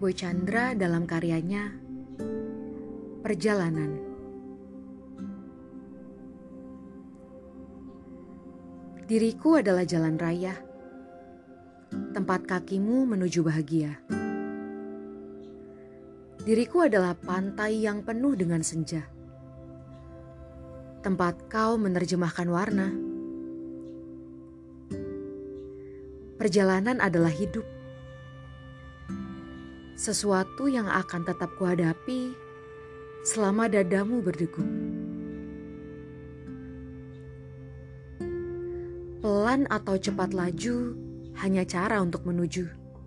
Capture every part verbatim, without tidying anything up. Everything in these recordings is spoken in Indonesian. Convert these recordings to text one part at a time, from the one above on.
Boy Chandra dalam karyanya Perjalanan. Diriku adalah jalan raya, tempat kakimu menuju bahagia. Diriku adalah pantai yang penuh dengan senja, tempat kau menerjemahkan warna. Perjalanan adalah hidup, sesuatu yang akan tetap kuhadapi selama dadamu berdegup. Pelan atau cepat laju hanya cara untuk menuju.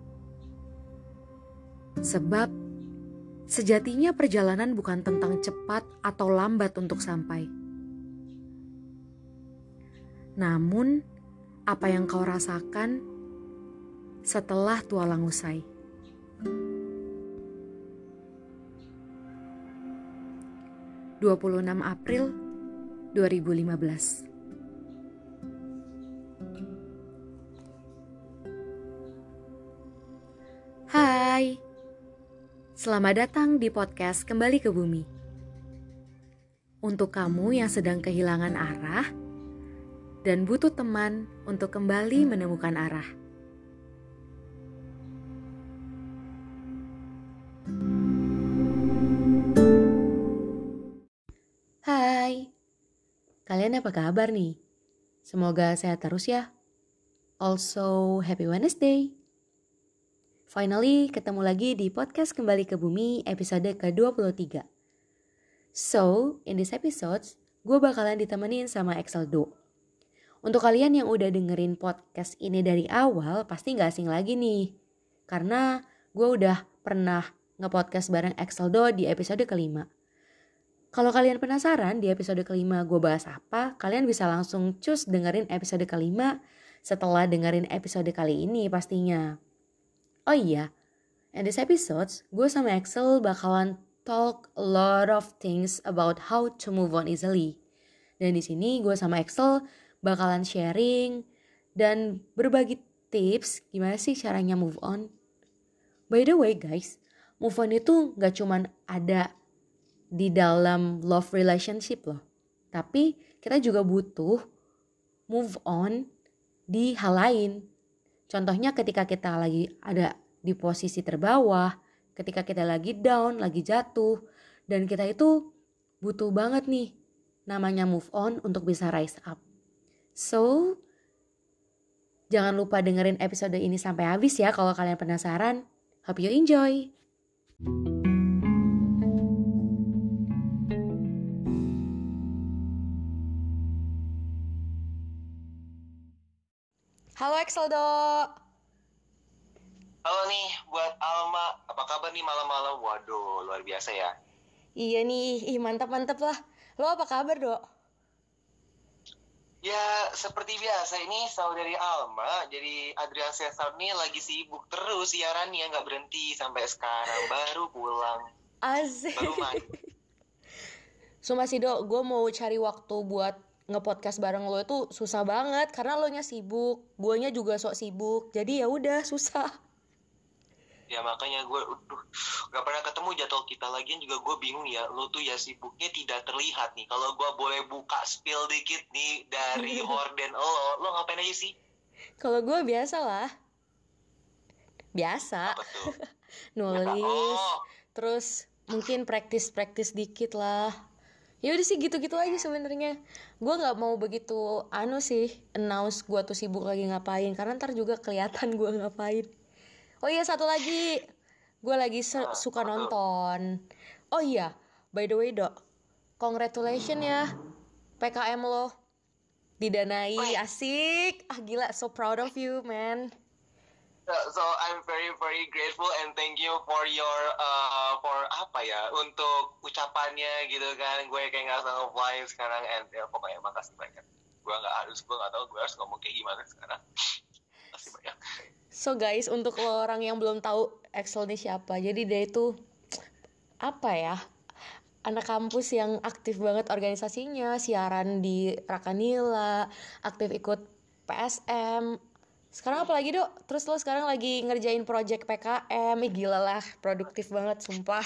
Sebab sejatinya perjalanan bukan tentang cepat atau lambat untuk sampai. Namun, apa yang kau rasakan setelah tualang usai. dua puluh enam April dua ribu lima belas. Hai, selamat datang di podcast Kembali ke Bumi. Untuk kamu yang sedang kehilangan arah dan butuh teman untuk kembali menemukan arah. Hai, kalian apa kabar nih? Semoga sehat terus ya. Also, happy Wednesday. Finally, ketemu lagi di podcast Kembali ke Bumi episode ke dua puluh tiga. So, in this episode, gue bakalan ditemenin sama Exceldo. Untuk kalian yang udah dengerin podcast ini dari awal, pasti gak asing lagi nih. Karena gue udah pernah nge-podcast bareng Exceldo di episode kelima. Kalau kalian penasaran di episode kelima gue bahas apa, kalian bisa langsung cus dengerin episode kelima setelah dengerin episode kali ini pastinya. Oh iya, in this episode, gue sama Axel bakalan talk a lot of things about how to move on easily. Dan di sini gue sama Axel bakalan sharing dan berbagi tips gimana sih caranya move on. By the way guys, move on itu gak cuman ada di dalam love relationship loh. Tapi kita juga butuh move on di hal lain. Contohnya ketika kita lagi ada di posisi terbawah, ketika kita lagi down, lagi jatuh, dan kita itu butuh banget nih namanya move on untuk bisa rise up. So, jangan lupa dengerin episode ini sampai habis ya kalau kalian penasaran. Hope you enjoy. Halo Exceldo. Halo nih buat Alma, apa kabar nih malam-malam? Waduh, luar biasa ya. Iya nih, ih mantap-mantap lah. Lo apa kabar, Dok? Ya, seperti biasa ini saudari Alma, jadi Adrian Cesar nih lagi sibuk terus siarannya, nggak berhenti sampai sekarang, baru pulang. Asik. Baru main. Sumpah sih, Dok, gue mau cari waktu buat nge-podcast bareng lo itu susah banget karena lo nya sibuk, guanya juga sok sibuk. Jadi ya udah susah. Ya makanya gue udah gak pernah ketemu jadwal kita lagian juga gue bingung ya, lo tuh ya sibuknya tidak terlihat nih. Kalau gue boleh buka spill dikit nih dari horden lo, lo ngapain aja sih? Kalau gue biasa lah. Biasa. Apa tuh? Nulis. Oh. Terus mungkin praktis-praktis dikit lah. Ya udah sih gitu-gitu aja sebenarnya. Gue nggak mau begitu anu sih announce gue tuh sibuk lagi ngapain karena ntar juga kelihatan gue ngapain. Oh iya satu lagi, gue lagi se- suka nonton. Oh iya, by the way Dok, congratulations ya P K M lo didanai, asik. Ah gila, so proud of you man. So I'm very very grateful and thank you for your uh, for apa ya untuk ucapannya gitu kan. Gue kayak nggak sanggup fly sekarang and ya, pokoknya makasih banyak. Gue nggak harus gue nggak tahu gue harus ngomong kayak gimana sekarang. Makasih banyak. So guys, untuk lo orang yang belum tahu Axel ini siapa, jadi dia itu apa ya, anak kampus yang aktif banget organisasinya, siaran di Rakanila, aktif ikut P S M, Sekarang apa lagi, Dok? Terus lo sekarang lagi ngerjain project P K M. Ih, gila lah, produktif banget, sumpah.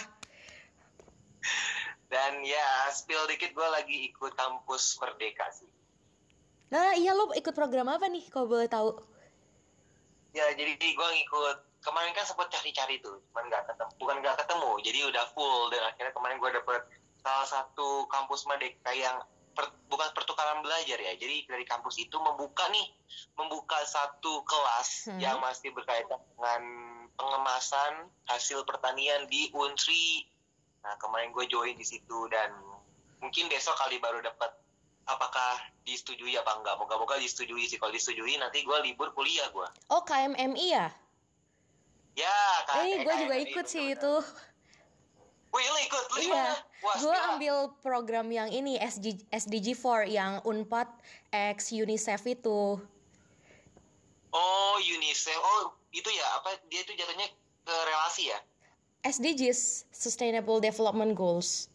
Dan ya, spill dikit, gue lagi ikut kampus Merdeka sih. Nah, iya, lo ikut program apa nih, kalau boleh tahu? Ya, jadi gue ngikut, kemarin kan sempat cari-cari tuh, cuman nggak ketemu, bukan nggak ketemu, jadi udah full, dan akhirnya kemarin gue dapet salah satu kampus Merdeka yang per, bukan pertukaran belajar ya, jadi dari kampus itu membuka nih, membuka satu kelas Hmm. yang masih berkaitan dengan pengemasan hasil pertanian di Unsri. Nah, kemarin gue join di situ dan mungkin besok kali baru dapat apakah disetujui apa enggak. Moga-moga disetujui sih. Kalau disetujui nanti gue libur kuliah gue. Oh, K M M I ya? Ya, kan. Eh, gue juga ikut sih itu. Wih, lo ikut? Lo Iya, gimana? Wah, gue gila. ambil program yang ini S G, S D G empat yang Unpad X UNICEF itu. Oh, UNICEF. Oh, itu ya. Apa dia itu jatuhnya ke relasi ya? S D Gs, Sustainable Development Goals.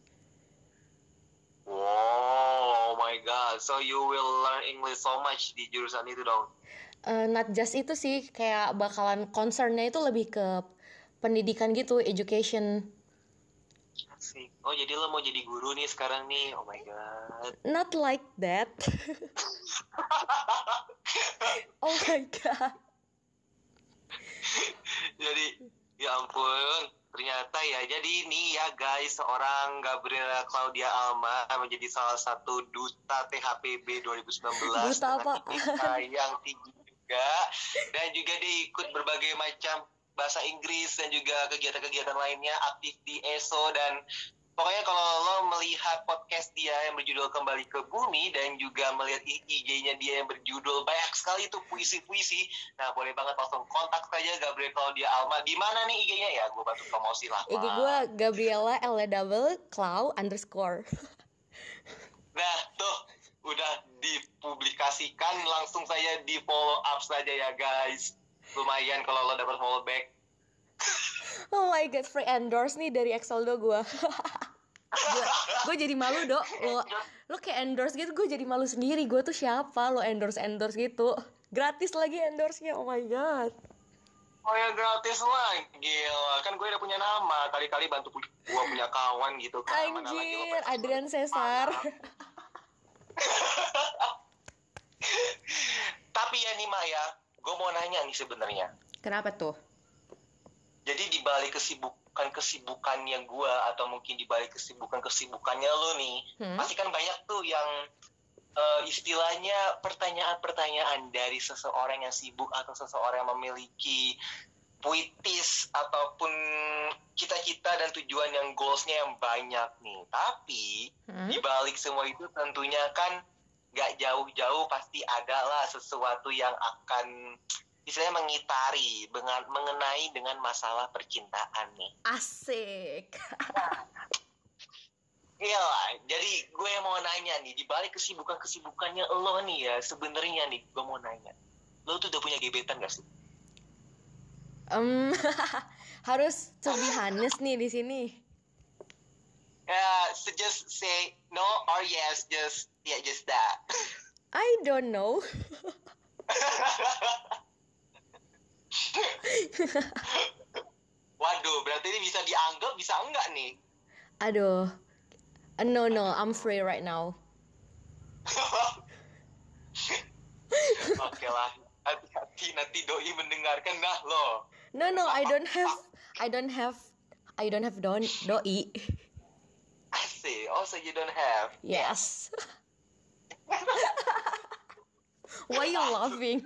Wow, oh my god. So you will learn English so much di jurusan itu dong. Uh, not just itu sih, kayak bakalan concernnya itu lebih ke pendidikan gitu, education. Asik. Oh, jadi lo mau jadi guru nih sekarang nih. Oh my god. Not like that. Oh my god. Jadi, ya ampun. Ternyata ya, jadi ini ya guys, seorang Gabriela Claudia Alma menjadi salah satu duta T H P B dua ribu sembilan belas. Duta apa? Yang tinggi juga. Dan juga dia ikut berbagai macam bahasa Inggris dan juga kegiatan-kegiatan lainnya, aktif di E S O. Dan pokoknya kalau lo melihat podcast dia yang berjudul Kembali ke Bumi dan juga melihat I G-nya dia yang berjudul banyak sekali itu puisi-puisi, nah boleh banget langsung kontak saja Gabriela Claudia Alma. Di mana nih I G-nya ya? Gue bantu promosi lah. I G gue Gabriela L double Clau underscore. Nah tuh udah dipublikasikan, langsung saja di follow up saja ya guys. Lumayan kalau lo dapat follow back. Oh my god, free endorse nih dari Exoldo gue. Gue jadi malu, Dok. Lo lo kayak endorse gitu, gue jadi malu sendiri. Gue tuh siapa lo endorse endorse gitu? Gratis lagi endorse-nya. Oh my god. Oh ya gratis lah, gila. Kan gue udah punya nama, kali-kali bantu gue punya kawan gitu kan. Anjir, Adrian Cesar. Tapi ya nih Maya, gue mau nanya nih sebenarnya. Kenapa tuh? Jadi di balik kesibukan-kesibukan yang gue atau mungkin di balik kesibukan-kesibukannya lo nih, hmm? pasti kan banyak tuh yang uh, istilahnya pertanyaan-pertanyaan dari seseorang yang sibuk atau seseorang yang memiliki puitis ataupun cita-cita dan tujuan yang goalsnya yang banyak nih. Tapi hmm? di balik semua itu tentunya kan gak jauh-jauh pasti ada lah sesuatu yang akan istilahnya mengitari dengan, mengenai dengan masalah percintaan nih. Asik. Iya lah, jadi gue mau nanya nih, di balik kesibukan-kesibukannya lo nih ya, sebenarnya nih gue mau nanya, lo tuh udah punya gebetan gak sih? Um, harus to be honest nih di sini. Ya, yeah, so just say no or yes, just yeah, just that. I don't know. Waduh, berarti ini bisa dianggap, bisa enggak nih? Aduh, uh, no no, I'm free right now. Oke lah, hati-hati nanti doi mendengarkan dah lo. No no, I don't have, I don't have, I don't have don doi. I see. Also you don't have. Yes. Why you laughing?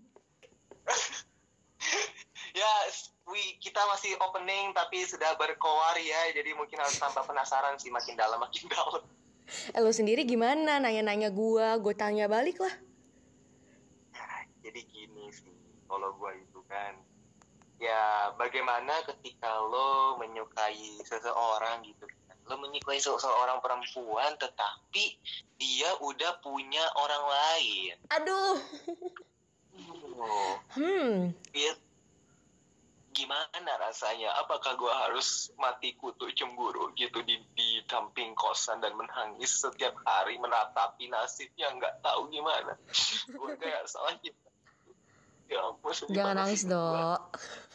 Ya, we, kita masih opening tapi sudah berkoar ya, jadi mungkin harus tambah penasaran sih, makin dalam makin dalam. Eh, lo sendiri gimana? Nanya-nanya gua, gue tanya balik lah. Ya, jadi gini sih, kalau gua itu kan, ya bagaimana ketika lo menyukai seseorang gitu kan, lo menyukai seseorang perempuan tetapi dia udah punya orang lain. Aduh. Oh. Hmm. Ya, gimana rasanya? Apakah gue harus mati kutu cemburu gitu di di samping kosan dan menangis setiap hari meratapi nasibnya nggak tahu gimana? Gue kayak salah gitu. Ya ampun, Jangan gimana nangis sih gua? dok.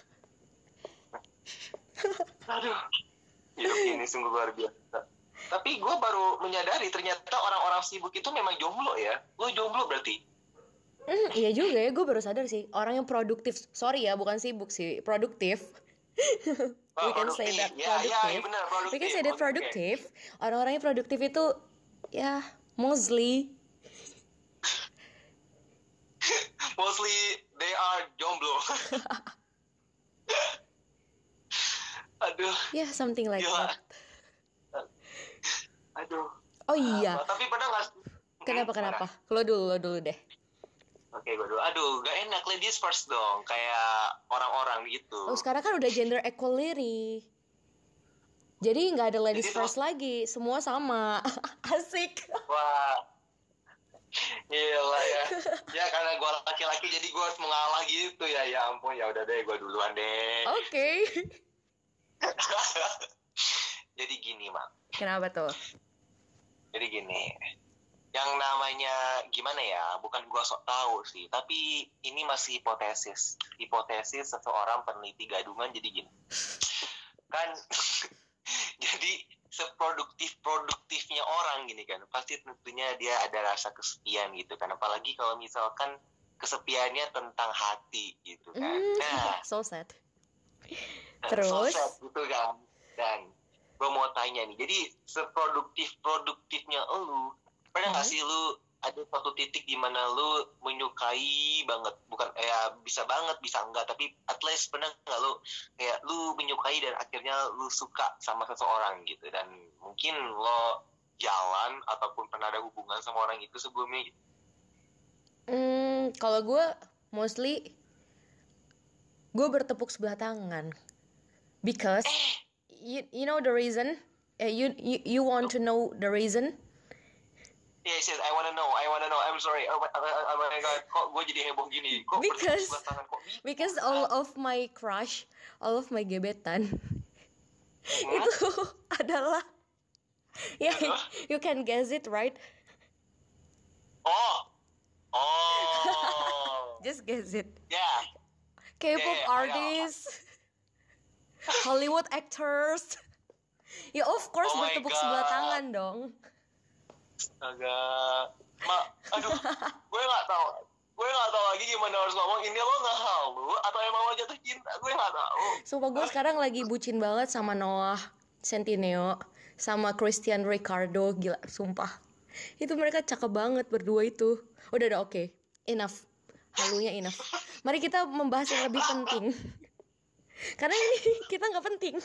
Aduh, hidup ini sungguh luar biasa. Tapi gue baru menyadari ternyata orang-orang sibuk itu memang jomblo ya. Lo jomblo berarti? Hmm, iya juga ya, gue baru sadar sih. Orang yang produktif, sorry ya, bukan sibuk sih, produktif. Oh, We can say produktif. that Ya, ya, produktif. benar We can produktif. say that Oke, oke. produktif. Orang-orang yang produktif itu, ya, mostly. Mostly they are jomblo. Aduh, Ya, yeah, something like gila. that. Aduh. Oh iya. Apa? Tapi pernah nggak? Kenapa, Hmm, kenapa? mana? Lo dulu, lo dulu deh. Oke, gue dulu. Aduh, gak enak ladies first dong. Kayak orang-orang gitu. Oh, sekarang kan udah gender equality. Jadi nggak ada ladies Jadi, first tuh- lagi, semua sama. Asik. Wah. Gila ya. Ya karena gue laki-laki jadi gue harus mengalah gitu ya. Ya ampun, ya udah deh, gue duluan deh. Oke. Jadi gini, Mak. Kenapa tuh? Jadi gini. Yang namanya gimana ya? Bukan gue sok tahu sih, tapi ini masih hipotesis. Hipotesis seseorang peneliti gadungan jadi gini. Kan jadi seproduktif-produktifnya orang gini kan, pasti tentunya dia ada rasa kesepian gitu kan, apalagi kalau misalkan kesepiannya tentang hati gitu kan. Mm, Nah, so sad. so Terus? sad gitu kan. Dan gue mau tanya nih, jadi seproduktif-produktifnya lu, pernah nggak Hmm. sih lu ada satu titik di mana lu menyukai banget, bukan ya bisa banget bisa enggak, tapi at least pernah nggak lu kayak lu menyukai dan akhirnya lu suka sama seseorang gitu, dan mungkin lo jalan ataupun pernah ada hubungan sama orang itu sebelumnya gitu. Hmm, kalau gue mostly gue bertepuk sebelah tangan because you you know the reason. Eh, you you you want to know the reason? Yes, yes, I wanna know, I wanna know. I'm sorry. Oh my, oh my god, kok gue jadi heboh gini? Kok Because bertepuk sebelah tangan kok? bisa? because all of my crush, all of my gebetan Hmm? itu adalah ya yeah, you can guess it right? Oh, oh, Just guess it. ya. K-pop Yeah, yeah, artists, Hollywood actors. Ya of course Oh my bertepuk God. sebelah tangan dong. Agak, mak, aduh, gue nggak tahu, gue nggak tahu lagi gimana harus ngomong. Ini lo nggak halu atau emang lo jatuh cinta? Gue nggak tahu. Sumpah gue sekarang lagi bucin banget sama Noah Centineo sama Christian Ricardo, gila sumpah. Itu mereka cakep banget berdua itu. Udah udah oke, okay. Enough. Halunya enough. Mari kita membahas yang lebih penting. Karena ini kita nggak penting.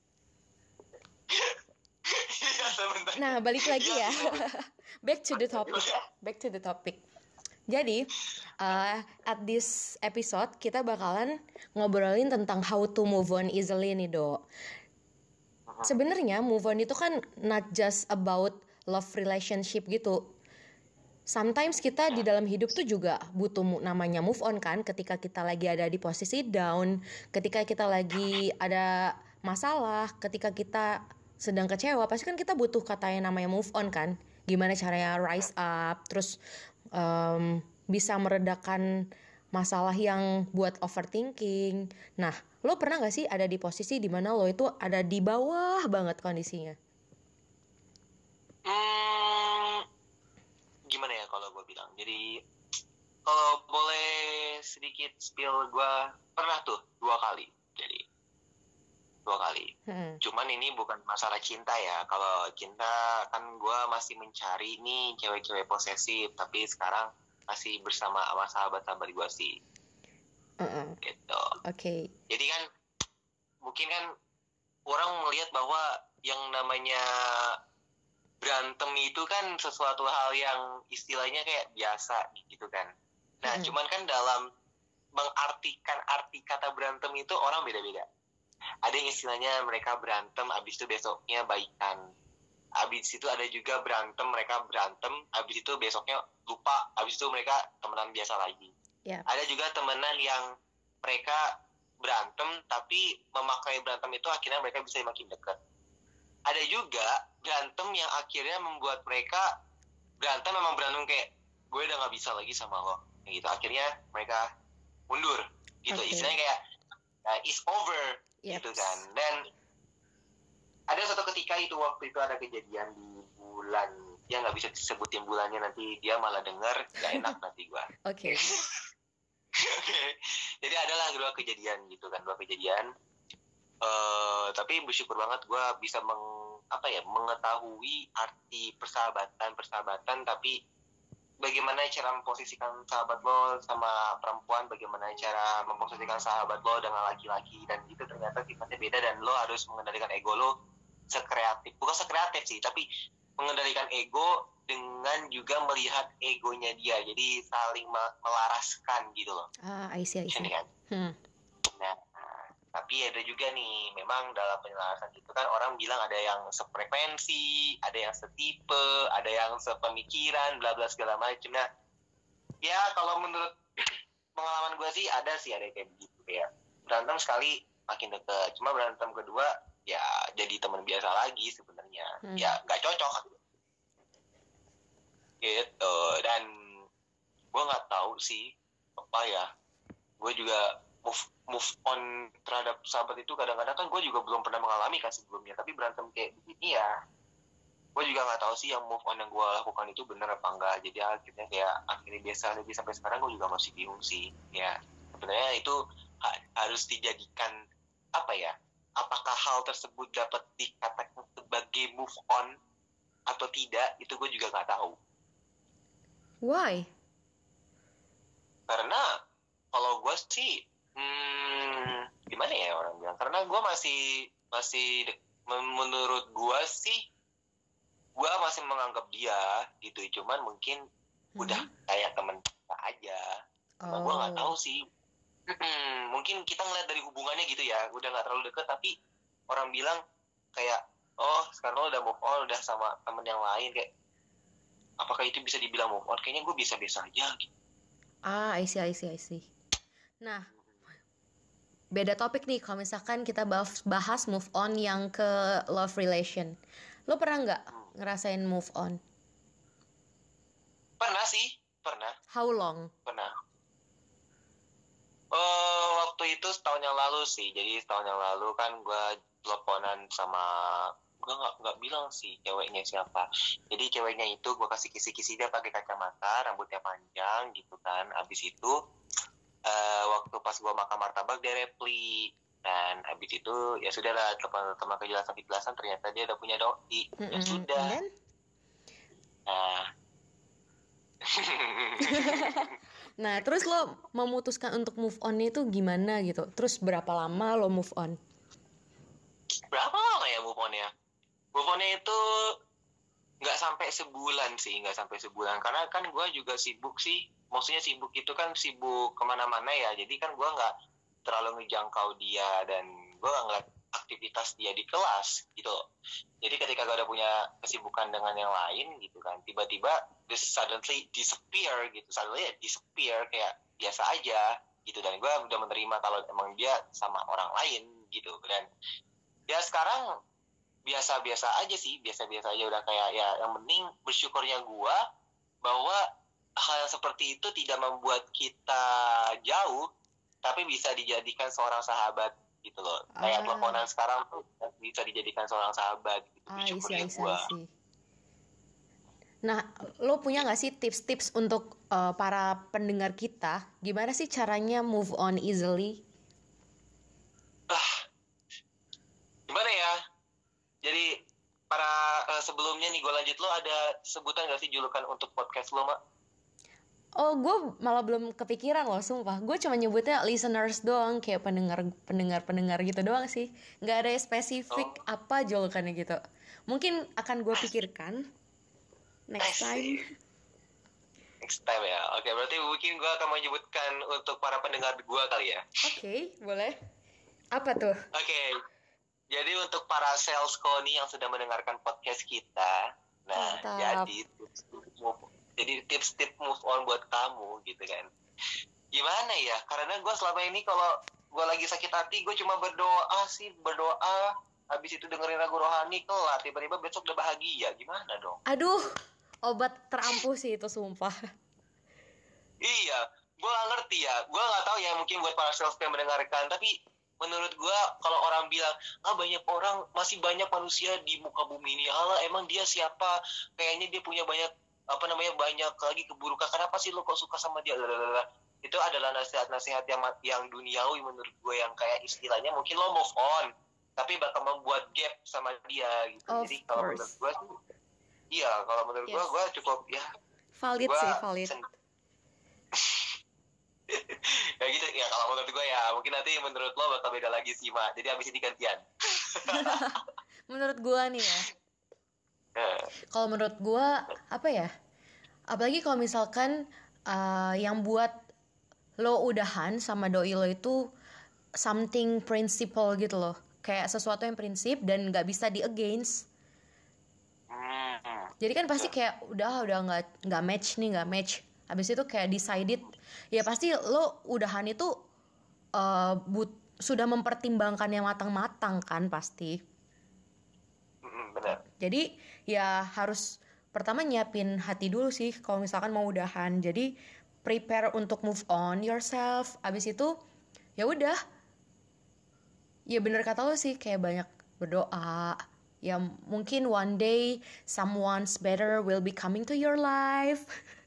Iya, sebentar. Nah, balik lagi Iya, ya. iya. Back to the topic. Back to the topic. Jadi, uh, at this episode kita bakalan ngobrolin tentang how to move on easily nih, Dok. Sebenarnya move on itu kan not just about love relationship gitu. Sometimes kita di dalam hidup tuh juga butuh mu- namanya move on kan, ketika kita lagi ada di posisi down, ketika kita lagi ada masalah, ketika kita sedang kecewa, pasti kan kita butuh kata yang namanya move on kan. Gimana caranya rise up, terus um, bisa meredakan masalah yang buat overthinking. Nah, lo pernah gak sih ada di posisi dimana lo itu ada di bawah banget kondisinya? Hmm, gimana ya kalau gue bilang? Jadi, kalau boleh sedikit spill, gue pernah tuh dua kali. Jadi, dua kali. Hmm. Cuman ini bukan masalah cinta ya. Kalau cinta kan gue masih mencari nih cewek-cewek posesif, tapi sekarang masih bersama sama sahabat-sahabat gue sih. Uh-uh. Gitu. Oke. Okay. Jadi kan mungkin kan orang melihat bahwa yang namanya berantem itu kan sesuatu hal yang istilahnya kayak biasa gitu kan. Nah, Hmm. cuman kan dalam mengartikan arti kata berantem itu orang beda-beda. Ada yang istilahnya mereka berantem, abis itu besoknya baikan. Abis itu ada juga berantem, mereka berantem, abis itu besoknya lupa, abis itu mereka temenan biasa lagi. Yeah. Ada juga temenan yang mereka berantem, tapi memakai berantem itu akhirnya mereka bisa makin dekat. Ada juga berantem yang akhirnya membuat mereka berantem memang berantem kayak gue udah gak bisa lagi sama lo. Gitu. Akhirnya mereka mundur gitu. Okay. Istilahnya kayak uh, it's over Yep. gitu kan. Dan ada suatu ketika itu waktu itu ada kejadian di bulan, ya nggak bisa disebutin bulannya, nanti dia malah denger gak enak nanti gua. Oke. Oke, jadi adalah dua kejadian gitu kan, dua kejadian. Uh, tapi bersyukur banget gue bisa meng, apa ya, mengetahui arti persahabatan, persahabatan. Tapi bagaimana cara memposisikan sahabat lo sama perempuan, bagaimana cara memposisikan sahabat lo dengan laki-laki, dan itu ternyata sifatnya beda dan lo harus mengendalikan ego lo sekreatif, bukan sekreatif sih, tapi mengendalikan ego dengan juga melihat egonya dia, jadi saling melaraskan gitu loh. Ah, I see, I see. Kan? Hmm. Nah, tapi ada juga nih, memang dalam penyelarasan itu kan orang bilang ada yang sefrekuensi, ada yang setipe, ada yang sepemikiran, bla bla segala macam. Nah, ya kalau menurut pengalaman gue sih ada sih ada kayak begitu, kayak berantem sekali makin deket, cuma berantem kedua ya jadi teman biasa lagi sebenarnya. Hmm. Ya nggak cocok gitu. Dan gue nggak tahu sih apa ya, gue juga move move on terhadap sahabat itu kadang-kadang kan gue juga belum pernah mengalami kan sebelumnya, tapi berantem kayak begini ya gue juga nggak tahu sih yang move on yang gue lakukan itu benar apa enggak. Jadi akhirnya kayak akhirnya biasa lagi sampai sekarang gue juga masih bingung sih ya, sebenarnya itu ha- harus dijadikan apa ya, apakah hal tersebut dapat dikatakan sebagai move on atau tidak, itu gue juga nggak tahu. Why? Karena kalau gue sih hmm, gimana ya orang bilang, karena gue masih masih menurut gue sih gue masih menganggap dia gitu, cuman mungkin hmm. udah kayak temen kita aja. Cuma oh. gue nggak tahu sih, hmm, mungkin kita ngeliat dari hubungannya gitu ya, udah nggak terlalu deket, tapi orang bilang kayak oh sekarang lo udah move on, udah sama temen yang lain, kayak apakah itu bisa dibilang move on? Kayaknya gue bisa-bisa aja gitu. Ah, I see, I see, I see. Nah, beda topik nih kalau misalkan kita bahas move on yang ke love relation. Lo pernah nggak hmm. ngerasain move on? Pernah sih, pernah. How long? Pernah. Uh, waktu itu setahun yang lalu sih. Jadi setahun yang lalu kan gue teleponan sama, gue nggak nggak bilang sih ceweknya siapa. Jadi ceweknya itu gue kasih kisi-kisi, dia pakai kacamata, rambutnya panjang gitu kan. Abis itu uh, waktu pas gue makan martabak dia reply, dan abis itu ya sudah lah, teman-teman kejelasan kejelasan ternyata dia udah punya doi. Mm-hmm. Ya sudah. Nah. Nah terus lo memutuskan untuk move on itu gimana gitu? Terus berapa lama lo move on? Berapa lama ya move on ya? Move on-nya itu nggak sampai sebulan sih, nggak sampai sebulan. Karena kan gue juga sibuk sih, maksudnya sibuk itu kan sibuk kemana-mana ya. Jadi kan gue nggak terlalu ngejangkau dia, dan gue nggak ngeliat aktivitas dia di kelas gitu. Jadi ketika gue udah punya kesibukan dengan yang lain gitu kan, tiba-tiba this suddenly disappear gitu, suddenly disappear kayak biasa aja gitu. Dan gue udah menerima kalau emang dia sama orang lain gitu. Dan ya sekarang biasa-biasa aja sih, biasa-biasa aja, udah kayak ya yang penting bersyukurnya gue bahwa hal yang seperti itu tidak membuat kita jauh, tapi bisa dijadikan seorang sahabat gitu loh. Ah. Kayak teleponan sekarang tuh bisa dijadikan seorang sahabat gitu, ah, bersyukurnya isi, gue. isi. Nah, lo punya gak sih tips-tips untuk uh, para pendengar kita, gimana sih caranya move on easily? Ah, gimana ya? Jadi para uh, sebelumnya nih gue lanjut, lo ada sebutan gak sih julukan untuk podcast lo, Mak? Oh, gue malah belum kepikiran loh, sumpah. Gue cuma nyebutnya listeners doang, kayak pendengar pendengar pendengar gitu doang sih. Gak ada spesifik oh. apa julukannya gitu. Mungkin akan gue pikirkan next time. Next time ya. Oke, berarti mungkin gue akan menyebutkan untuk para pendengar gue kali ya. Oke, okay, boleh. Apa tuh? Oke. Okay. Jadi untuk para sales Koni yang sudah mendengarkan podcast kita, nah Mantap. jadi jadi tips-tips move on buat kamu gitu kan. Gimana ya? Karena gue selama ini kalau gue lagi sakit hati, gue cuma berdoa sih, berdoa. Habis itu dengerin lagu rohani, kelar. Tiba-tiba besok udah bahagia. Gimana dong? Aduh, obat terampuh sih itu, sumpah. Iya, gue gak ngerti ya, gue gak tahu ya, mungkin buat para sales yang mendengarkan, tapi menurut gue kalau orang bilang ah banyak orang, masih banyak manusia di muka bumi ini, alah emang dia siapa, kayaknya dia punya banyak apa namanya banyak lagi keburukan, kenapa sih lo kok suka sama dia, Lalalala. Itu adalah nasihat-nasihat yang yang duniawi menurut gue, yang kayak istilahnya mungkin lo move on tapi bakal membuat gap sama dia gitu. Of Jadi kalau menurut gue sih iya, kalau menurut yes. gue gue cukup ya valid gua sih valid sen- ya gitu ya, kalau menurut gue ya mungkin nanti menurut lo bakal beda lagi sih Ma, jadi abis ini gantian. menurut gue nih ya, kalau menurut gue apa ya, apalagi kalau misalkan uh, yang buat lo udahan sama doi lo itu something principle gitu loh, kayak sesuatu yang prinsip dan nggak bisa di against. Jadi kan pasti kayak udah udah nggak nggak match nih nggak match. Habis itu kayak decided, ya pasti lo udahan itu uh, but, sudah mempertimbangkannya matang-matang kan pasti. Benar. Jadi ya harus pertama nyiapin hati dulu sih kalau misalkan mau udahan. Jadi prepare untuk move on yourself. Habis itu ya udah. Ya bener kata lo sih, kayak banyak berdoa. Ya mungkin one day someone's better will be coming to your life.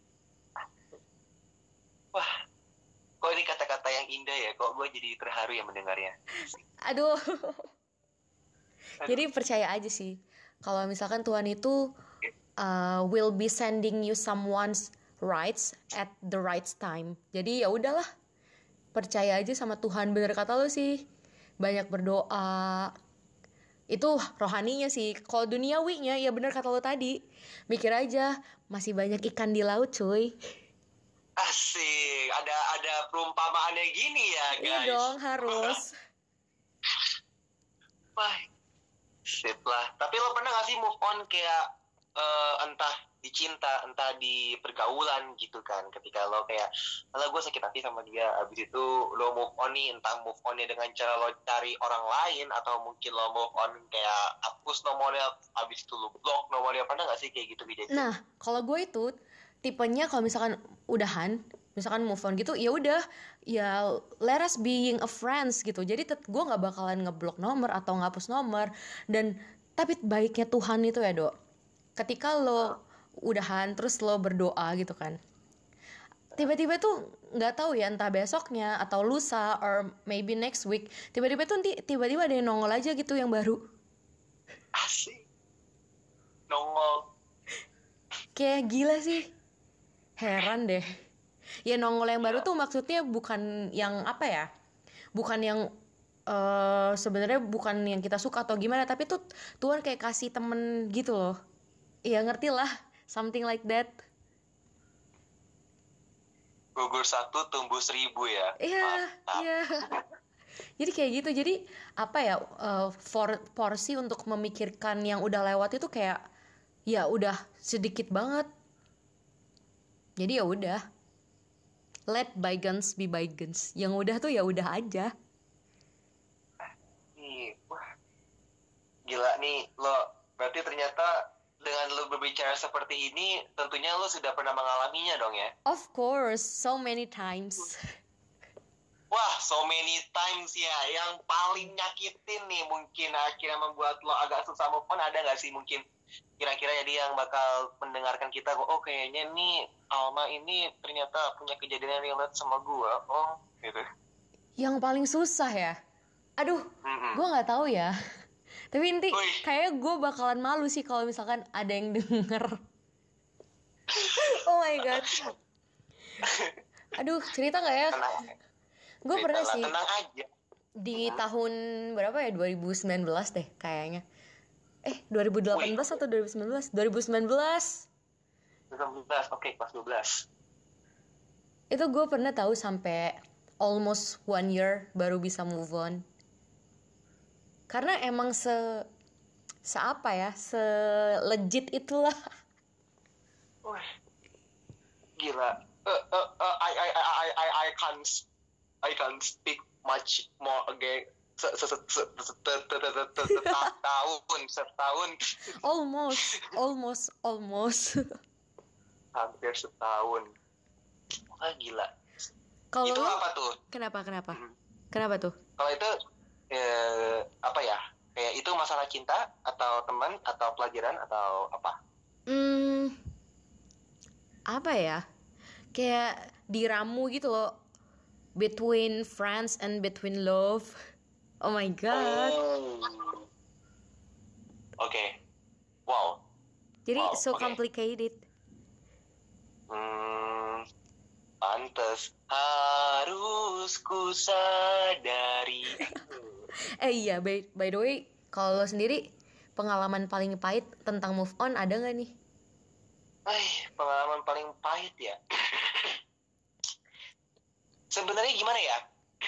Wah, kok ini kata-kata yang indah ya, kok gue jadi terharu ya mendengarnya. Aduh. Aduh. Jadi percaya aja sih, kalau misalkan Tuhan itu uh, will be sending you someone's rights at the right time. Jadi ya udahlah, percaya aja sama Tuhan, bener kata lo sih. Banyak berdoa. Itu rohaninya sih. Kalau duniawinya ya bener kata lo tadi, mikir aja masih banyak ikan di laut cuy. Asik, ada ada perumpamaannya gini ya guys. Iya dong, harus. Wah, shit lah. Tapi lo pernah gak sih move on kayak uh, entah di cinta, entah di pergaulan gitu kan, ketika lo kayak kalau gue sakit hati sama dia, abis itu lo move on nih, entah move onnya dengan cara lo cari orang lain, atau mungkin lo move on kayak hapus nomornya, abis itu lo block nomornya. Pernah gak sih kayak gitu kejadian? Nah, kalau gue itu tipenya kalau misalkan udahan, misalkan move on gitu, ya udah, ya let us being a friends gitu. Jadi tet- gue nggak bakalan ngeblok nomor atau ngapus nomor. Dan tapi baiknya Tuhan itu ya dok, ketika lo udahan terus lo berdoa gitu kan, tiba-tiba tuh nggak tahu ya, entah besoknya atau lusa or maybe next week, tiba-tiba tuh nanti tiba-tiba ada yang nongol aja gitu yang baru. Asik, nongol. Kayak gila sih, heran deh. Ya nongol yang baru tuh maksudnya bukan yang apa ya, bukan yang uh, sebenarnya bukan yang kita suka atau gimana, tapi tuh Tuhan kayak kasih temen gitu loh. Ya ngerti lah, something like that. Gugur satu tumbuh seribu ya. Iya, iya. Jadi kayak gitu. Jadi apa ya, uh, for, porsi untuk memikirkan yang udah lewat itu kayak ya udah sedikit banget. Jadi ya udah, let bygones be bygones. Yang udah tuh ya udah aja. Nih, wah, gila nih lo. Berarti ternyata dengan lo berbicara seperti ini, tentunya lo sudah pernah mengalaminya dong ya? Of course, so many times. Wah, so many times ya. Yang paling nyakitin nih, mungkin akhirnya membuat lo agak susah move on, ada gak sih mungkin kira-kira jadi yang bakal mendengarkan kita, oh kayaknya nih Alma ini ternyata punya kejadian yang relate sama gue, oh gitu. Yang paling susah ya, aduh, mm-hmm. gue nggak tahu ya. Tapi inti kayak gue bakalan malu sih kalau misalkan ada yang denger. Oh my god. Aduh, cerita nggak ya? Gue pernah sih. Tenang aja. Di tahun berapa ya? dua ribu sembilan belas deh kayaknya. Eh, dua ribu delapan belas Wih. Atau dua ribu sembilan belas? dua ribu sembilan belas. dua ribu sembilan belas, oke, okay, kelas dua belas. Itu gue pernah tahu sampai almost one year baru bisa move on. Karena emang se se apa ya, se legit itulah. Wih, gila. Uh, uh, uh, I I I I I I can't I can't speak much more again. Setahun, setahun. Almost, almost, almost. Hampir setahun. Wah gila. Kalau Itu lu, apa tuh? kenapa kenapa? Hmm. Kenapa tuh? Kalau itu eh, apa ya? Kayak itu masalah cinta atau teman atau pelajaran atau apa? Hmm, apa ya? Kayak diramu gitu loh. Between friends and between love. Oh my god. Oh. Oke. Okay. Wow. Jadi Wow, so oke. complicated. Hmm, pantes harus ku sadari. Eh iya, by, by the way, kalau lo sendiri pengalaman paling pahit tentang move on ada nggak nih? Eh, pengalaman paling pahit ya. Sebenarnya gimana ya?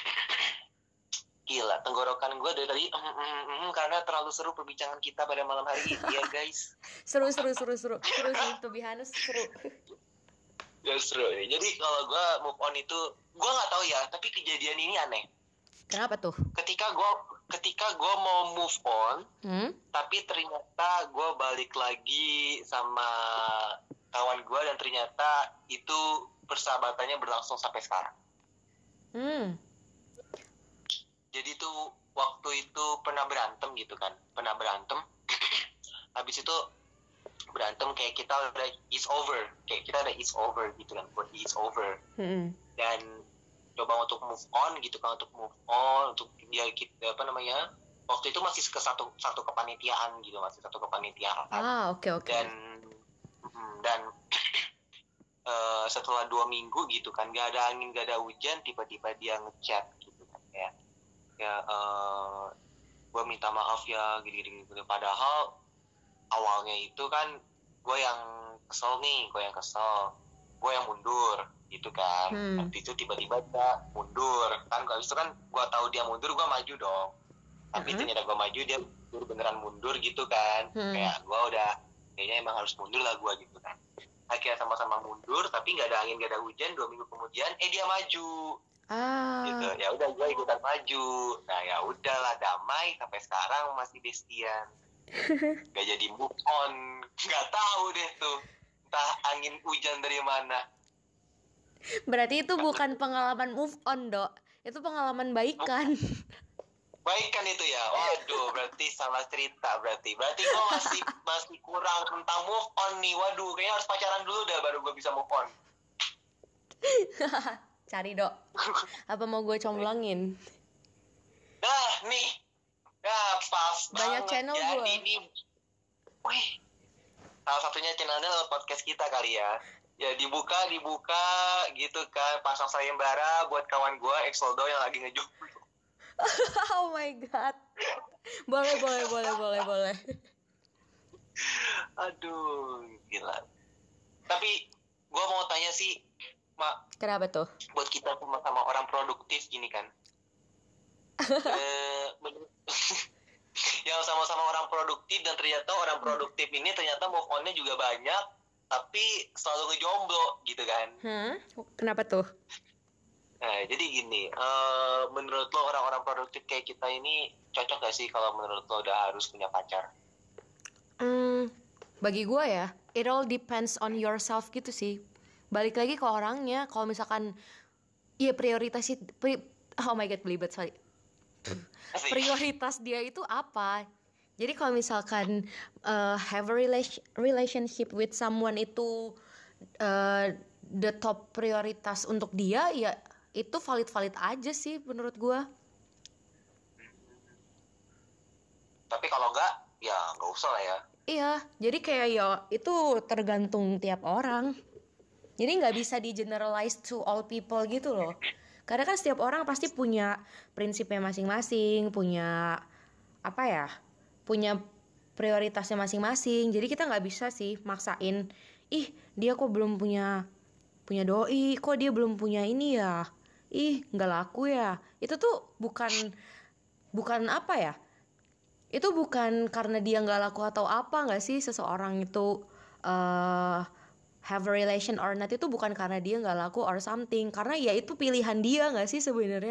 Gila, tenggorokan gue dari tadi mm, mm, mm, karena terlalu seru perbincangan kita pada malam hari ini ya guys. Seru seru seru seru seru sih, to be honest, seru. Ya seru ya. Jadi kalau gue move on itu, gue nggak tahu ya, tapi kejadian ini aneh. Kenapa tuh? Ketika gue ketika gue mau move on, Hmm? tapi ternyata gue balik lagi sama kawan gue dan ternyata itu persahabatannya berlangsung sampai sekarang. Hmm. Jadi tuh waktu itu pernah berantem gitu kan, pernah berantem. Habis itu berantem kayak kita udah it's over, kayak kita udah it's over gitu kan, buat it's over. Hmm. Dan coba untuk move on gitu kan, untuk move on, untuk dia kita apa namanya? Waktu itu masih ke satu satu kepanitiaan gitu, masih satu kepanitiaan. Ah, oke okay, oke. Okay. Dan dan uh, setelah dua minggu gitu kan, gak ada angin, gak ada hujan, tiba-tiba dia ngechat gitu kan ya. Ya, uh, gue minta maaf ya, gini-gini. Padahal awalnya itu kan gue yang kesel nih, gue yang kesel, gue yang mundur, gitu kan. Hmm. Nanti itu tiba-tiba dia mundur, kan? Habis itu kan gue tahu dia mundur, gue maju dong. Tapi uh-huh. ternyata gue maju, dia mundur, beneran mundur gitu kan. Hmm. Kayak gue udah, kayaknya emang harus mundur lah gue gitu kan. Akhirnya sama-sama mundur, tapi nggak ada angin, nggak ada hujan. Dua minggu kemudian, eh dia maju. Ah. Gitu ya udah gue ikutan maju. Nah ya udahlah, damai sampai sekarang masih bestian. Gak jadi move on, nggak tahu deh tuh entah angin hujan dari mana. Berarti itu bukan pengalaman move on, Dok, itu pengalaman baikan. Baikan itu ya. Waduh, berarti salah cerita. berarti berarti gue masih masih kurang tentang move on nih. Waduh, kayaknya harus pacaran dulu dah baru gue bisa move on. Cari, Dok. Apa mau gue comblangin? Nah, nih. Nah, pas banyak banget. Channel Jadi gue. Ini, wih, salah satunya channelnya podcast kita kali ya. Ya dibuka, dibuka gitu kan. Pasang sayembara buat kawan gue, Exoldo yang lagi ngejomblo. Oh my god. Boleh, boleh, boleh, boleh, boleh. Aduh, gila. Tapi gue mau tanya sih, Mak. Kenapa tuh? Buat kita sama-sama orang produktif gini kan. eh, yang sama-sama orang produktif dan ternyata orang produktif ini ternyata move on-nya juga banyak, tapi selalu ngejomblo gitu kan. Hmm? Kenapa tuh? Nah, jadi gini, uh, menurut lo orang-orang produktif kayak kita ini cocok gak sih kalau menurut lo udah harus punya pacar? Hmm, bagi gue ya, it all depends on yourself gitu sih. Balik lagi ke orangnya. Kalau misalkan ya prioritas pri, oh my god belibet sorry prioritas dia itu apa. Jadi kalau misalkan uh, have a relation, relationship with someone itu uh, the top prioritas untuk dia, ya itu valid-valid aja sih menurut gue. Tapi kalau enggak, ya nggak usah lah ya. Iya, jadi kayak ya itu tergantung tiap orang. Jadi nggak bisa di generalize to all people gitu loh. Karena kan setiap orang pasti punya prinsipnya masing-masing, punya apa ya, punya prioritasnya masing-masing. Jadi kita nggak bisa sih maksain, ih dia kok belum punya punya doi, kok dia belum punya ini ya, ih nggak laku ya. Itu tuh bukan bukan apa ya? Itu bukan karena dia nggak laku atau apa nggak sih seseorang itu uh, have a relation or not, itu bukan karena dia nggak laku or something, karena ya itu pilihan dia nggak sih sebenarnya.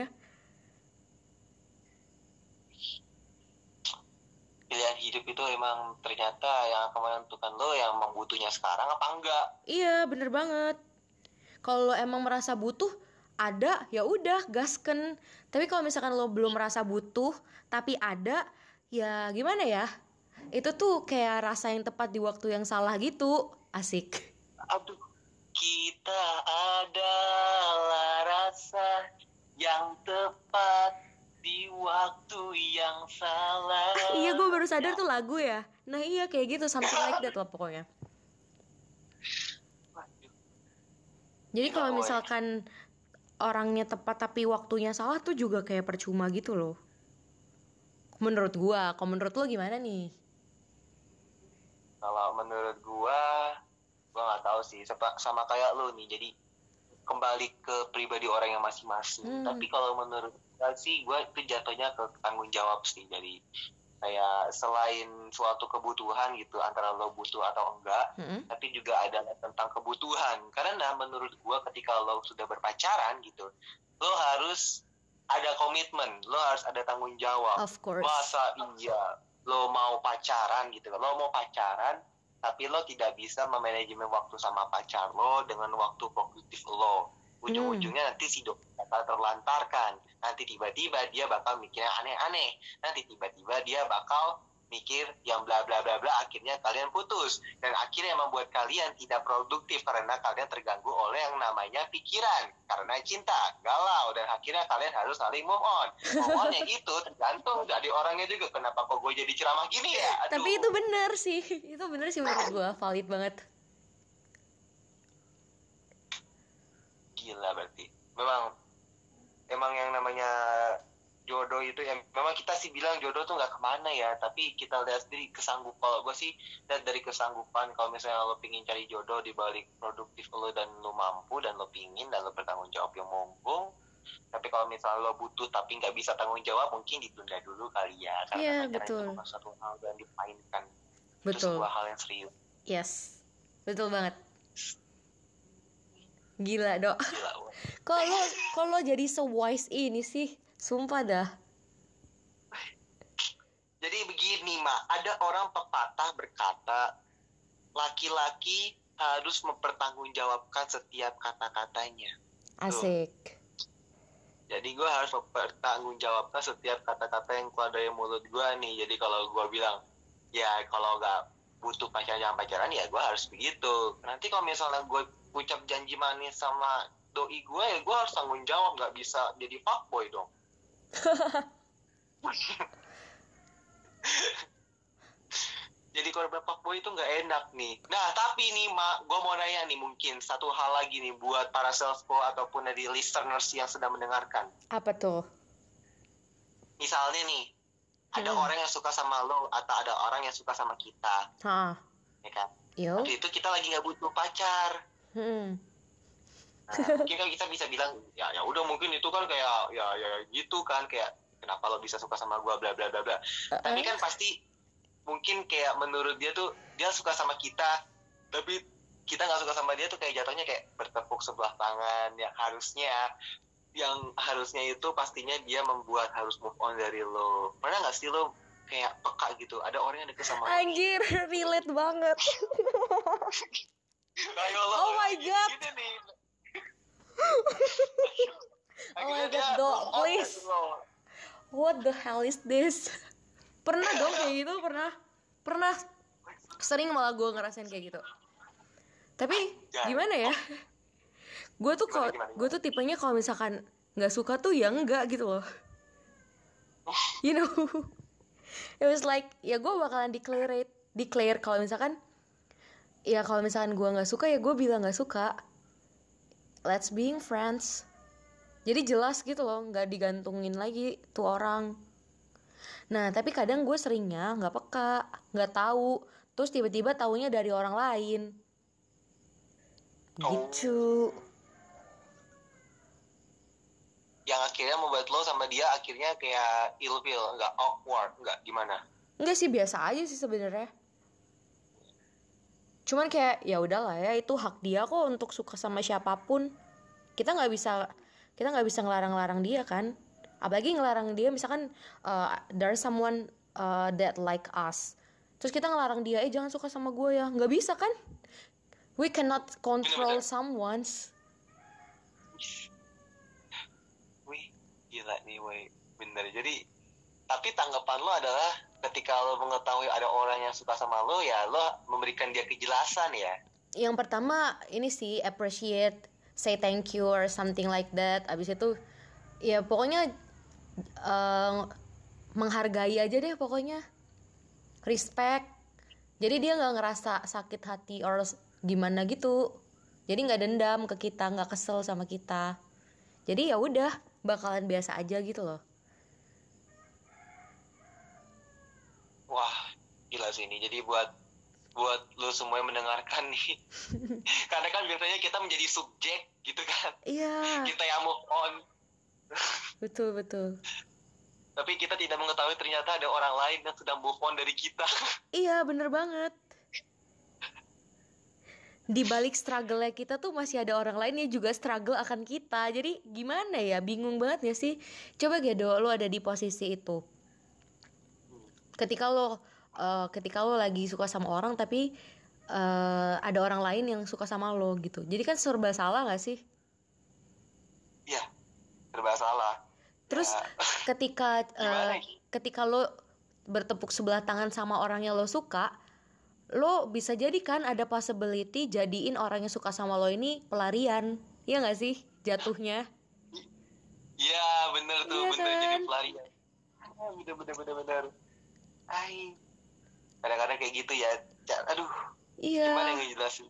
Pilihan hidup itu emang ternyata yang akan menentukan lo yang membutuhnya sekarang apa enggak. Iya bener banget. Kalau lo emang merasa butuh, ada ya udah gasken. Tapi kalau misalkan lo belum merasa butuh tapi ada, ya gimana ya, itu tuh kayak rasa yang tepat di waktu yang salah gitu. Asik. Aduh, kita adalah rasa yang tepat di waktu yang salah. Iya, gue baru sadar tuh lagu ya. Nah iya kayak gitu, something like that lah pokoknya. Jadi kalau misalkan orangnya tepat tapi waktunya salah tuh juga kayak percuma gitu loh. Menurut gua, kalau menurut lo gimana nih? Kalau menurut gua, gua nggak tahu sih. Sama, sama kayak lo nih. Jadi kembali ke pribadi orang yang masing-masing. Hmm. Tapi kalau menurut gua sih, gua itu jatuhnya ke tanggung jawab sih. Jadi kayak selain suatu kebutuhan gitu, antara lo butuh atau enggak, mm-hmm. tapi juga ada tentang kebutuhan. Karena menurut gue ketika lo sudah berpacaran gitu, lo harus ada komitmen, lo harus ada tanggung jawab. Of course. Masa iya lo mau pacaran gitu, lo mau pacaran tapi lo tidak bisa memanajemen waktu sama pacar lo dengan waktu produktif lo. Ujung-ujungnya hmm. nanti si doi bakal terlantarkan. Nanti tiba-tiba dia bakal mikirnya aneh-aneh. Nanti tiba-tiba dia bakal mikir yang bla bla bla bla. Akhirnya kalian putus. Dan akhirnya membuat kalian tidak produktif karena kalian terganggu oleh yang namanya pikiran. Karena cinta, galau. Dan akhirnya kalian harus saling move on. Move on yang itu tergantung dari orangnya juga. Kenapa kok gue jadi ceramah gini ya? Aduh. Tapi itu benar sih. Itu benar sih menurut gue. Valid banget. Gila berarti. Memang emang yang namanya jodoh itu ya, memang kita sih bilang jodoh tuh nggak kemana ya, tapi kita lihat sendiri kesanggup. Kalau gue sih lihat dari kesanggupan. Kalau misalnya lo pingin cari jodoh di balik produktif lo dan lo mampu dan lo pingin dan lo bertanggung jawab yang mumpung. Tapi kalau misalnya lo butuh tapi nggak bisa tanggung jawab, mungkin ditunda dulu kali ya, karena yeah, pacaran itu bukan satu hal yang dimainkan. Itu sebuah hal yang serius. Yes, betul banget. Gila dok. Kalau kalau jadi se-wise ini sih, sumpah dah. Jadi begini mak, ada orang pepatah berkata, laki-laki harus mempertanggungjawabkan setiap kata-katanya. Asik. Tuh. Jadi gue harus mempertanggungjawabkan setiap kata-kata yang keluar dari mulut gue nih. Jadi kalau gue bilang, ya kalau gak butuh pacaran pacaran ya gue harus begitu. Nanti kalau misalnya gue ucap janji manis sama doi gue, ya gue harus tanggung jawab, nggak bisa jadi fuckboy dong. Jadi korban fuckboy itu nggak enak nih. Nah tapi nih mak, gue mau nanya nih mungkin satu hal lagi nih buat para selfco ataupun dari listeners yang sedang mendengarkan. Apa tuh? Misalnya nih, ada hmm. orang yang suka sama lo atau ada orang yang suka sama kita, ha. ya kan? Yo. Waktu itu kita lagi nggak butuh pacar. Hmm. Nah, mungkin kan kita bisa bilang ya ya udah mungkin itu kan kayak ya ya gitu kan, kayak kenapa lo bisa suka sama gue bla bla bla bla. Uh-uh. Tapi kan pasti mungkin kayak menurut dia tuh dia suka sama kita, tapi kita nggak suka sama dia tuh kayak jatuhnya kayak bertepuk sebelah tangan. Yang harusnya yang harusnya itu pastinya dia membuat harus move on dari lo. Pernah nggak sih lo kayak peka gitu, ada orang yang deket sama lo? Anjir, relate banget. Ayo, lo, oh my god. Oh my god, dog, please. What the hell is this? Pernah dong kayak gitu, pernah. Pernah. Sering malah gue ngerasain kayak gitu. Tapi gimana ya? Gue tuh kok, gue tuh tipenya kalau misalkan nggak suka tuh ya enggak gitu loh. You know, it was like ya gue bakalan declare it, declare kalau misalkan ya kalau misalkan gue nggak suka ya gue bilang nggak suka. Let's being friends. Jadi jelas gitu loh, nggak digantungin lagi tuh orang. Nah tapi kadang gue seringnya nggak peka, nggak tahu, terus tiba-tiba taunya dari orang lain. Gitu. Yang akhirnya membuat lo sama dia akhirnya kayak ilfeel, nggak awkward, nggak gimana? Enggak sih, biasa aja sih sebenarnya. Cuman kayak ya udahlah ya, itu hak dia kok untuk suka sama siapapun. Kita nggak bisa kita nggak bisa ngelarang-larang dia kan. Apalagi ngelarang dia misalkan uh, there's someone uh, that like us. Terus kita ngelarang dia, eh jangan suka sama gue ya. Nggak bisa kan? We cannot control someone's. Gila nih, woi. Bener. Jadi, tapi tanggapan lo adalah ketika lo mengetahui ada orang yang suka sama lo, ya lo memberikan dia kejelasan ya. Yang pertama ini sih appreciate, say thank you or something like that. Abis itu ya pokoknya uh, menghargai aja deh pokoknya, respect. Jadi dia nggak ngerasa sakit hati or gimana gitu. Jadi nggak dendam ke kita, nggak kesel sama kita. Jadi ya udah bakalan biasa aja gitu loh. Wah, gila sih ini. Jadi buat buat lo semua yang mendengarkan nih. Karena kan biasanya kita menjadi subjek gitu kan. Iya. Kita yang move on. Betul betul. Tapi kita tidak mengetahui ternyata ada orang lain yang sudah move on dari kita. Iya bener banget. Di balik struggle-nya kita tuh masih ada orang lain yang juga struggle akan kita. Jadi gimana ya, bingung banget ya sih. Coba Gedo, lo ada di posisi itu. Ketika lo uh, ketika lo lagi suka sama orang tapi uh, ada orang lain yang suka sama lo gitu. Jadi kan serba salah gak sih? Iya, serba salah. Terus ya. ketika uh, ketika lo bertepuk sebelah tangan sama orang yang lo suka, lo bisa jadi kan ada possibility jadiin orang yang suka sama lo ini pelarian. Iya gak sih jatuhnya? Iya bener tuh, iya bener kan? Jadi pelarian. Ah, bener bener bener bener. Ay, kadang-kadang kayak gitu ya. Aduh, iya. Gimana yang ngejelasin?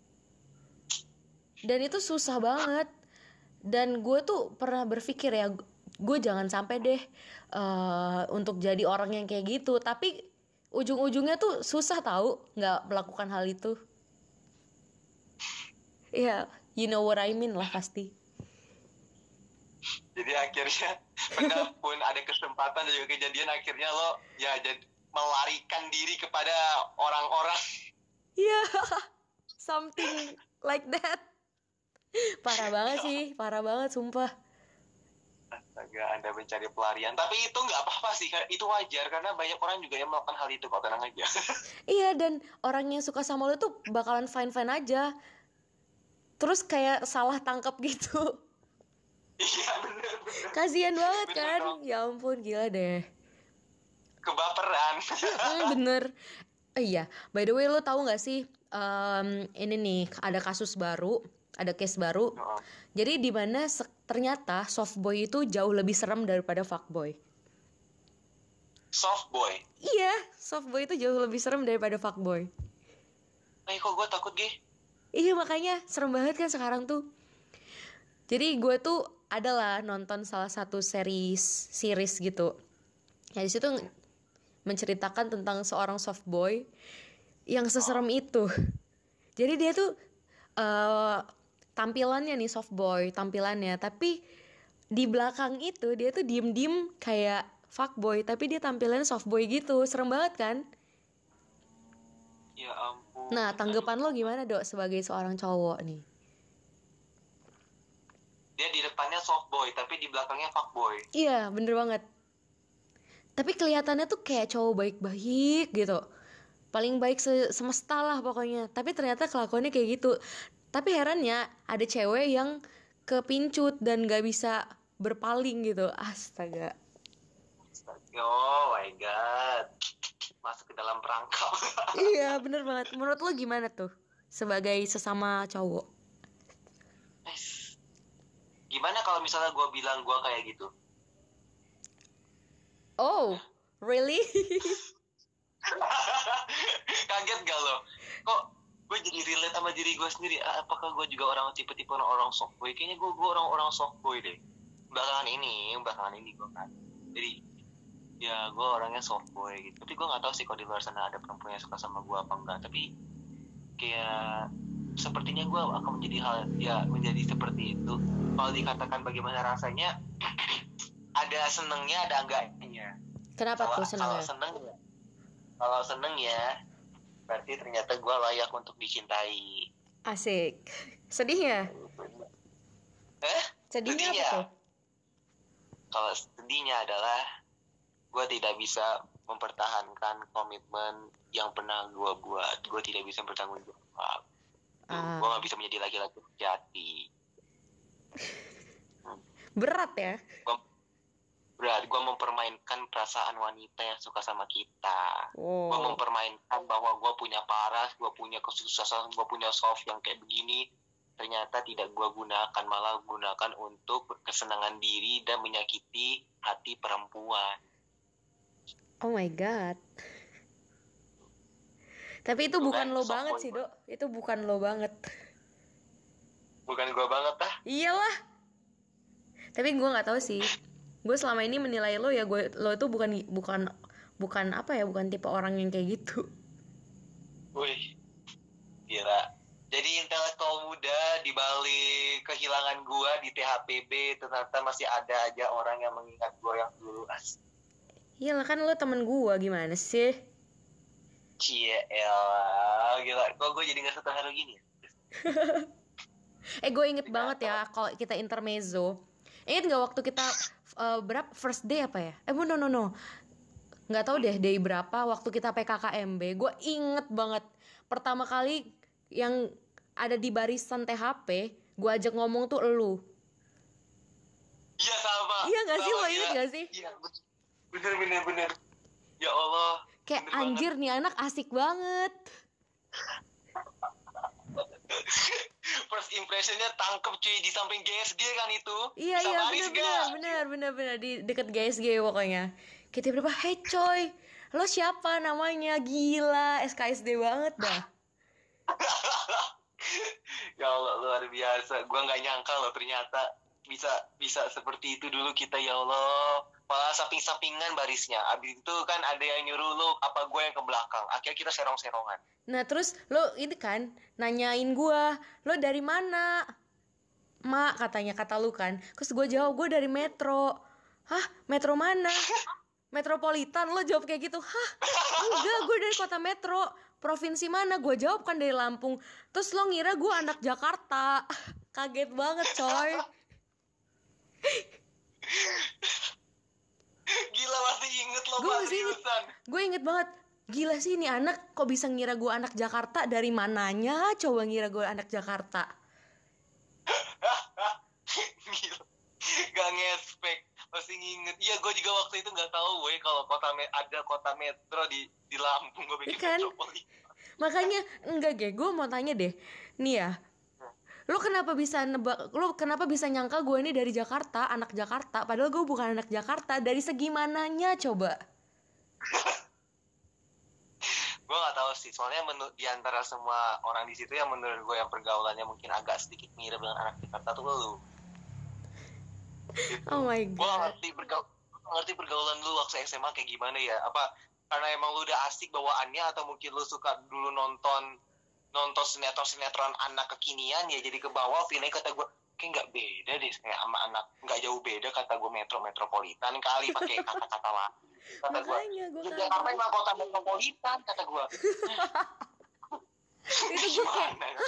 Dan itu susah banget. Dan gue tuh pernah berpikir ya, gue jangan sampai deh uh, untuk jadi orang yang kayak gitu. Tapi ujung-ujungnya tuh susah tahu nggak melakukan hal itu. Ya, yeah, you know what I mean lah pasti. Jadi akhirnya pernah pun ada kesempatan dan juga kejadian akhirnya lo ya jadi melarikan diri kepada orang-orang. Iya, yeah, something like that. Parah banget sih, parah banget sumpah. Astaga, Anda mencari pelarian. Tapi itu nggak apa-apa sih, itu wajar karena banyak orang juga yang melakukan hal itu kok, tenang aja. Iya, dan orang yang suka sama lo tuh bakalan fine-fine aja. Terus kayak salah tangkap gitu. Iya bener, bener. Kasian banget bener, kan dong. Ya ampun gila deh. Kebaperan. mm, Bener. Oh iya, by the way lo tahu nggak sih um, ini nih ada kasus baru, ada case baru. Oh. Jadi di mana se- ternyata softboy itu jauh lebih serem daripada fuckboy. Softboy? Iya, softboy itu jauh lebih serem daripada fuckboy. Eh kok gue takut Gi? Iya makanya serem banget kan sekarang tuh. Jadi gue tuh adalah nonton salah satu series series gitu. Ya di situ menceritakan tentang seorang softboy yang seserem oh. itu. Jadi dia tuh uh, tampilannya nih softboy, tampilannya, tapi di belakang itu dia tuh diem-diem kayak fuckboy, tapi dia tampilannya softboy gitu. Serem banget kan? Ya ampun. Nah, tanggapan lo gimana, Dok, sebagai seorang cowok nih? Dia di depannya softboy, tapi di belakangnya fuckboy. Iya, bener banget. Tapi kelihatannya tuh kayak cowok baik-baik gitu. Paling baik se- semesta lah pokoknya. Tapi ternyata kelakuannya kayak gitu. Tapi herannya ada cewek yang kepincut dan gak bisa berpaling gitu. Astaga. Oh my god. Masuk ke dalam perangkap. Iya bener banget. Menurut lo gimana tuh sebagai sesama cowok? Gimana kalau misalnya gue bilang gue kayak gitu? Oh, really? Kaget gak lo? Kok gue jadi relate sama diri gue sendiri? Apakah gue juga orang tipe-tipe orang softboy? Kayaknya gue gue orang-orang softboy deh. Belakangan ini, belakangan ini gue kan. Jadi ya gue orangnya softboy gitu. Tapi gue nggak tahu sih kalau di luar sana ada perempuan yang suka sama gue apa enggak. Tapi kayak sepertinya gue akan menjadi hal ya menjadi seperti itu. Kalau dikatakan bagaimana rasanya, ada senengnya, ada enggaknya. Kenapa kalo, tuh senengnya? Kalau seneng, kalau seneng ya, berarti ternyata gue layak untuk dicintai. Asik. Sedihnya? Eh? Sedihnya, sedihnya apa tuh? Kalau sedihnya adalah gue tidak bisa mempertahankan komitmen yang pernah gue buat. Gue tidak bisa bertanggung jawab. Ah. Gue gak bisa menjadi laki-laki sejati. Berat ya? Gua, berat. Gue mempermainkan perasaan wanita yang suka sama kita. Oh. Gue mempermainkan bahwa gue punya paras, gue punya kesuksesan, gue punya soft yang kayak begini. Ternyata tidak gue gunakan, malah gunakan untuk kesenangan diri dan menyakiti hati perempuan. Oh my god. Tapi itu Bukan, bukan lo soft banget boy sih, banget. Dok. Itu bukan lo banget. Bukan gue banget ah. Iyalah. Tapi gue nggak tahu sih. Gue selama ini menilai lo ya gue lo itu bukan bukan bukan apa ya, bukan tipe orang yang kayak gitu. Wih, gila. Jadi intelektual muda di balik kehilangan gue di T H P B ternyata masih ada aja orang yang mengingat gue yang dulu. As. Iyalah kan lo temen gue, gimana sih? Cie elah, gila. Kok gue jadi gak terharu gini ya? Eh gue inget banget ya kalau kita intermezzo. Ingat nggak waktu kita uh, berapa first day apa ya? Eh no no no, nggak tahu deh day berapa waktu kita P K K M B. Gue inget banget pertama kali yang ada di barisan T H P, gue ajak ngomong tuh elu. Iya sama. Iya nggak sih, sama, lo inget gila. nggak sih? Iya bener bener bener. Ya Allah. Kayak bener anjir banget. nih anak asik banget. First impressionnya tangkep cuy di samping G S G kan itu. Iya Bisa iya baris bener gak? bener bener bener bener di deket G S G pokoknya. Kita berapa? Hey coy, lo siapa namanya? Gila, S K S D banget dah. Ya Allah luar biasa. Gua nggak nyangka loh ternyata bisa bisa seperti itu dulu kita, ya Allah. Malah samping-sampingan barisnya. Abis itu kan ada yang nyuruh lu, apa gue yang ke belakang. Akhirnya kita serong-serongan. Nah terus lo ini kan nanyain gue, lo dari mana? Mak katanya, kata lu kan. Terus gue jawab, gue dari Metro. Hah, Metro mana? Metropolitan. Lo jawab kayak gitu. Hah, enggak, gue dari kota Metro. Provinsi mana? Gue jawab kan dari Lampung. Terus lo ngira gue anak Jakarta. Kaget banget coy. Gila masih inget lo Gue Pak, masih inget, seriusan. gue inget banget. Gila sih ini anak kok bisa ngira gue anak Jakarta. Dari mananya coba ngira gue anak Jakarta. Gila. Gak ngespek. Masih inget. Iya gue juga waktu itu gak tahu gue kalau kota me- ada kota metro di di Lampung. Gue bikin Ikan. metropolitan. Makanya enggak ge, gue mau tanya deh. Nih ya, lo kenapa bisa nebak, lo kenapa bisa nyangka gue ini dari Jakarta, anak Jakarta, padahal gue bukan anak Jakarta. Dari segi mananya coba? Gue gak tahu sih, soalnya menurut di antara semua orang di situ yang menurut gue yang pergaulannya mungkin agak sedikit mirip dengan anak Jakarta tuh lu. Gitu. Oh my Gue god. ngerti pergaul ngerti pergaulan lu waktu S M A kayak gimana ya? Apa karena emang lu udah asik bawaannya, atau mungkin lu suka dulu nonton nonton sinetron-sinetron anak kekinian ya, jadi ke bawah feelnya. Kata gue kayak nggak beda deh kayak sama anak, nggak jauh beda kata gue, metro metropolitan kali pakai kata-kata lah. Kata gue, Makanya gue kaget. Jakarta emang kota metropolitan kata gue. Itu gue kayak,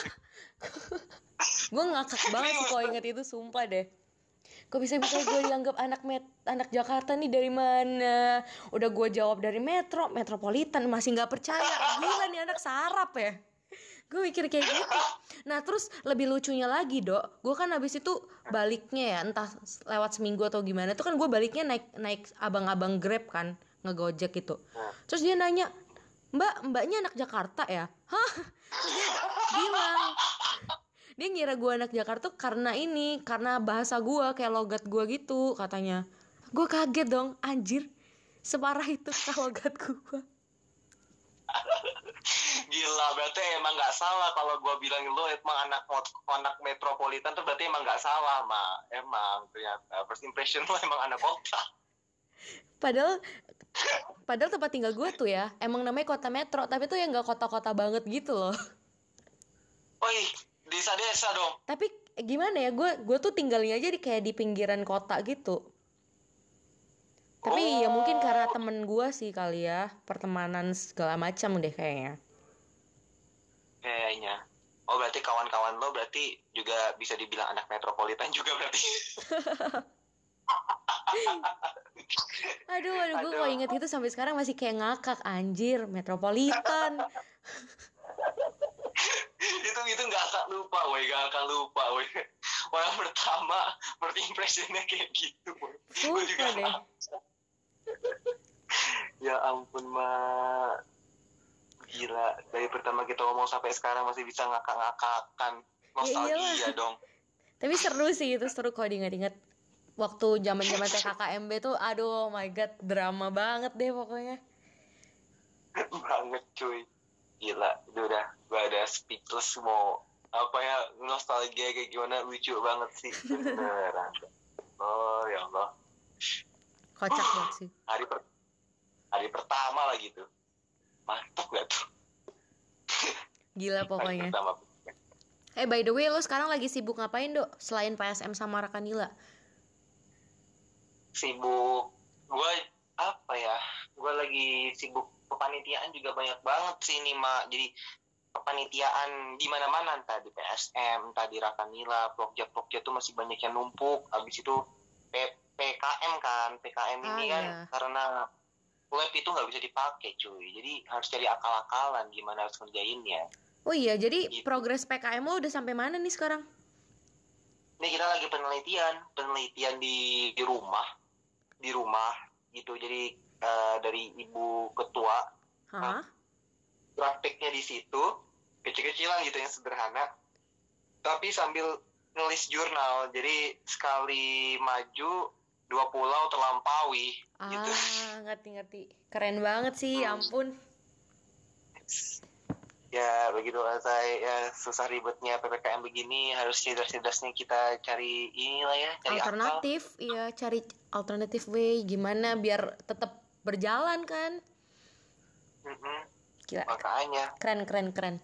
gue ngakak banget sih kalau inget itu, sumpah deh. Kok bisa-bisa gue dianggap anak met anak Jakarta nih, dari mana? Udah gue jawab dari metro, metropolitan, masih nggak percaya. Gila nih anak sarap ya. Gue mikir kayak gitu. Nah terus lebih lucunya lagi dok, gue kan abis itu baliknya ya, entah lewat seminggu atau gimana, tuh kan gue baliknya naik naik abang-abang Grab kan, ngegojek gitu. Terus dia nanya, mbak mbaknya anak Jakarta ya? Hah? Terus dia bilang, dia ngira gue anak Jakarta karena ini, karena bahasa gue kayak logat gue gitu katanya. Gue kaget dong, anjir, separah itu logat gue. Gila, berarti emang nggak salah kalau gue bilang lo emang anak anak metropolitan tuh, berarti emang nggak salah mah. Emang ternyata first impression lo emang anak kota. Padahal padahal tempat tinggal gue tuh ya emang namanya kota metro, tapi tuh yang nggak kota-kota banget gitu loh. Oi, desa-desa dong. Tapi gimana ya, gue gue tuh tinggalnya aja di kayak di pinggiran kota gitu. Tapi Oh. ya mungkin karena temen gue sih kali ya, pertemanan segala macam deh kayaknya. Kayaknya. Oh berarti kawan-kawan lo berarti juga bisa dibilang anak metropolitan juga berarti. Aduh, aduh, gue Aduh. kalau inget itu sampai sekarang masih kayak ngakak, anjir, metropolitan. itu itu nggak akan lupa, woi, nggak akan lupa, woi. Orang pertama first impressionnya kayak gitu, woi. Gue juga Sumpah deh. ngerasa. Ya ampun, Ma. Gila, dari pertama kita ngomong sampai sekarang masih bisa ngakak-ngakakan. Nostalgia iyalah. dong. Tapi seru sih itu, seru kalau diingat-ingat. Waktu zaman-zaman T K K M B tuh, aduh, oh my god, drama banget deh pokoknya. Banget, cuy. Gila, itu udah gue ada speechless mau apa ya, nostalgia kayak gimana, lucu banget sih. Beneran. Oh ya Allah. Kocak banget sih. Hari per hari pertama lagi tuh. Mantap gak tuh? Gila Hari pokoknya. pertama. Eh by the way, lo sekarang lagi sibuk ngapain, Dok? Selain P S M sama Rakanila? Sibuk. Gue apa ya? Gue lagi sibuk kepanitiaan juga banyak banget sih nih, Mak. Jadi kepanitiaan di mana-mana, entah di P S M, entah di Rakanila, Pokja-Pokja tuh masih banyak yang numpuk. Habis itu P- PKM kan, P K M ini Ah, kan iya. karena web itu nggak bisa dipakai, cuy. Jadi harus cari akal-akalan gimana harus ngerjainnya. Oh iya, jadi Gitu. progres P K M lo udah sampai mana nih sekarang? Ini kita lagi penelitian, penelitian di, di rumah, di rumah gitu. Jadi eh, dari ibu ketua, Hah? prakteknya di situ, kecil-kecilan gitu yang sederhana. Tapi sambil nulis jurnal, jadi sekali maju dua pulau terlampaui gitu. Ah, ngerti-ngerti. Keren banget sih, ya ampun. Ya begitu lah, saya ya, susah ribetnya P P K M begini, harus cerdas-cerdasnya kita cari inilah ya, cari akal. Alternatif, iya, cari alternatif way gimana biar tetap berjalan kan? Mm-mm. Gila, Makanya. keren keren keren.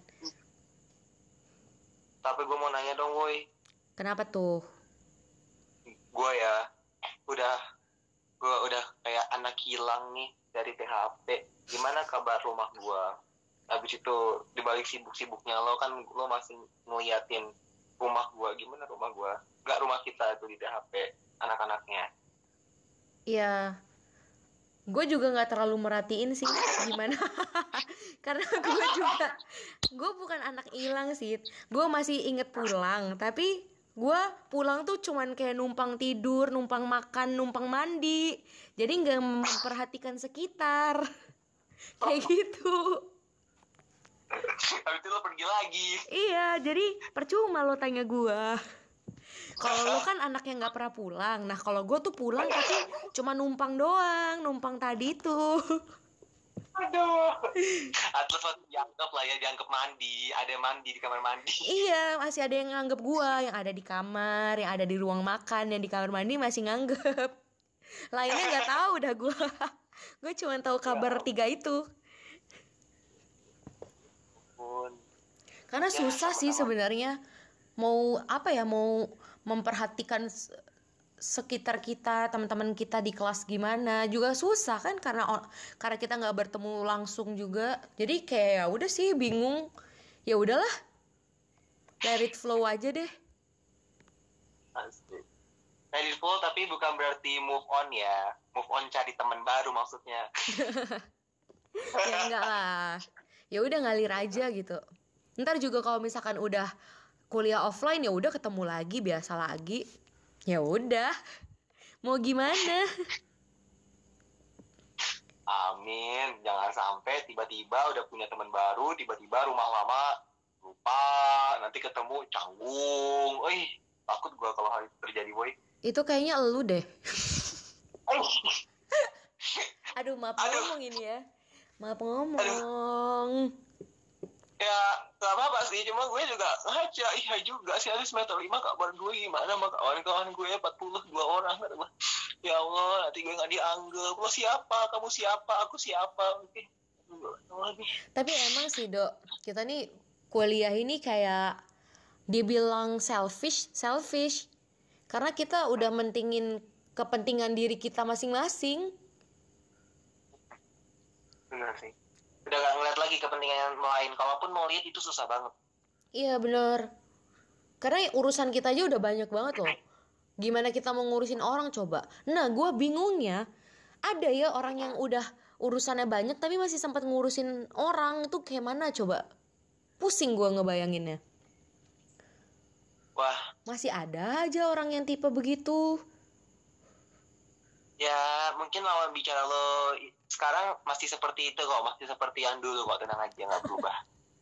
Tapi gue mau nanya dong, woi. Kenapa tuh? Gue ya udah gue udah kayak anak hilang nih dari T H P. Gimana kabar rumah gue? Habis itu dibalik sibuk-sibuknya lo kan, lo masih ngeliatin rumah gue. Gimana rumah gue? Gak rumah kita tuh di T H P anak-anaknya. Iya, gue juga nggak terlalu merhatiin sih gimana. Karena gue juga, gue bukan anak hilang sih. Gue masih inget pulang, tapi gue pulang tuh cuman kayak numpang tidur, numpang makan, numpang mandi. Jadi nggak memperhatikan sekitar. Kayak gitu. Habis itu lo pergi lagi. Iya, jadi percuma lo tanya gue. Kalau lo kan anak yang nggak pernah pulang. Nah kalau gue tuh pulang tapi cuma numpang doang, numpang tadi tuh. Aduh. Atlas waktu dianggap lah ya, dianggap mandi. Ada mandi di kamar mandi. Iya, masih ada yang nganggep gue, yang ada di kamar, yang ada di ruang makan, yang di kamar mandi masih nganggep. Lainnya nggak tahu dah gue. Gue cuma tahu kabar tiga itu. Pun. Karena Ya, susah sih sama-sama. sebenarnya mau apa ya, mau memperhatikan s- sekitar kita, teman-teman kita di kelas gimana juga susah kan, karena o- karena kita nggak bertemu langsung juga. Jadi kayak ya udah sih bingung. Ya udahlah, let it flow aja deh. Pasti. Ready full tapi bukan berarti move on ya. Move on cari teman baru maksudnya. Ya enggak lah, ya udah ngalir aja gitu. Ntar juga kalau misalkan udah kuliah offline ya udah ketemu lagi biasa lagi. Ya udah, mau gimana? Amin. Jangan sampai tiba-tiba udah punya teman baru, tiba-tiba rumah lama lupa, nanti ketemu canggung. Oi, takut gua kalau hal itu terjadi, boy. Itu kayaknya elu deh. Aduh. Aduh, maaf Aduh. ngomong ini ya. Maaf ngomong. Ya, gak apa-apa sih, cuma gue juga ngaca, iya juga sih, ada semester lima kabar gue gimana sama kawan-kawan gue empat puluh dua orang. Ya Allah, nanti gue gak dianggap. Lo siapa? Kamu siapa? Aku siapa? Oke. Tapi emang sih, Dok, kita nih kuliah ini kayak dibilang selfish, selfish. Karena kita udah mentingin kepentingan diri kita masing-masing. Benar sih. Udah gak ngeliat lagi kepentingan lain. Kalaupun mau lihat itu susah banget. Iya bener. Karena urusan kita aja udah banyak banget loh. Gimana kita mau ngurusin orang coba. Nah gue bingungnya, ada ya orang yang udah urusannya banyak tapi masih sempat ngurusin orang. Itu kayak mana coba? Pusing gue ngebayanginnya. Wah. Masih ada aja orang yang tipe begitu. Ya mungkin lawan bicara lo sekarang masih seperti itu kok, masih seperti yang dulu kok, tenang aja, nggak berubah.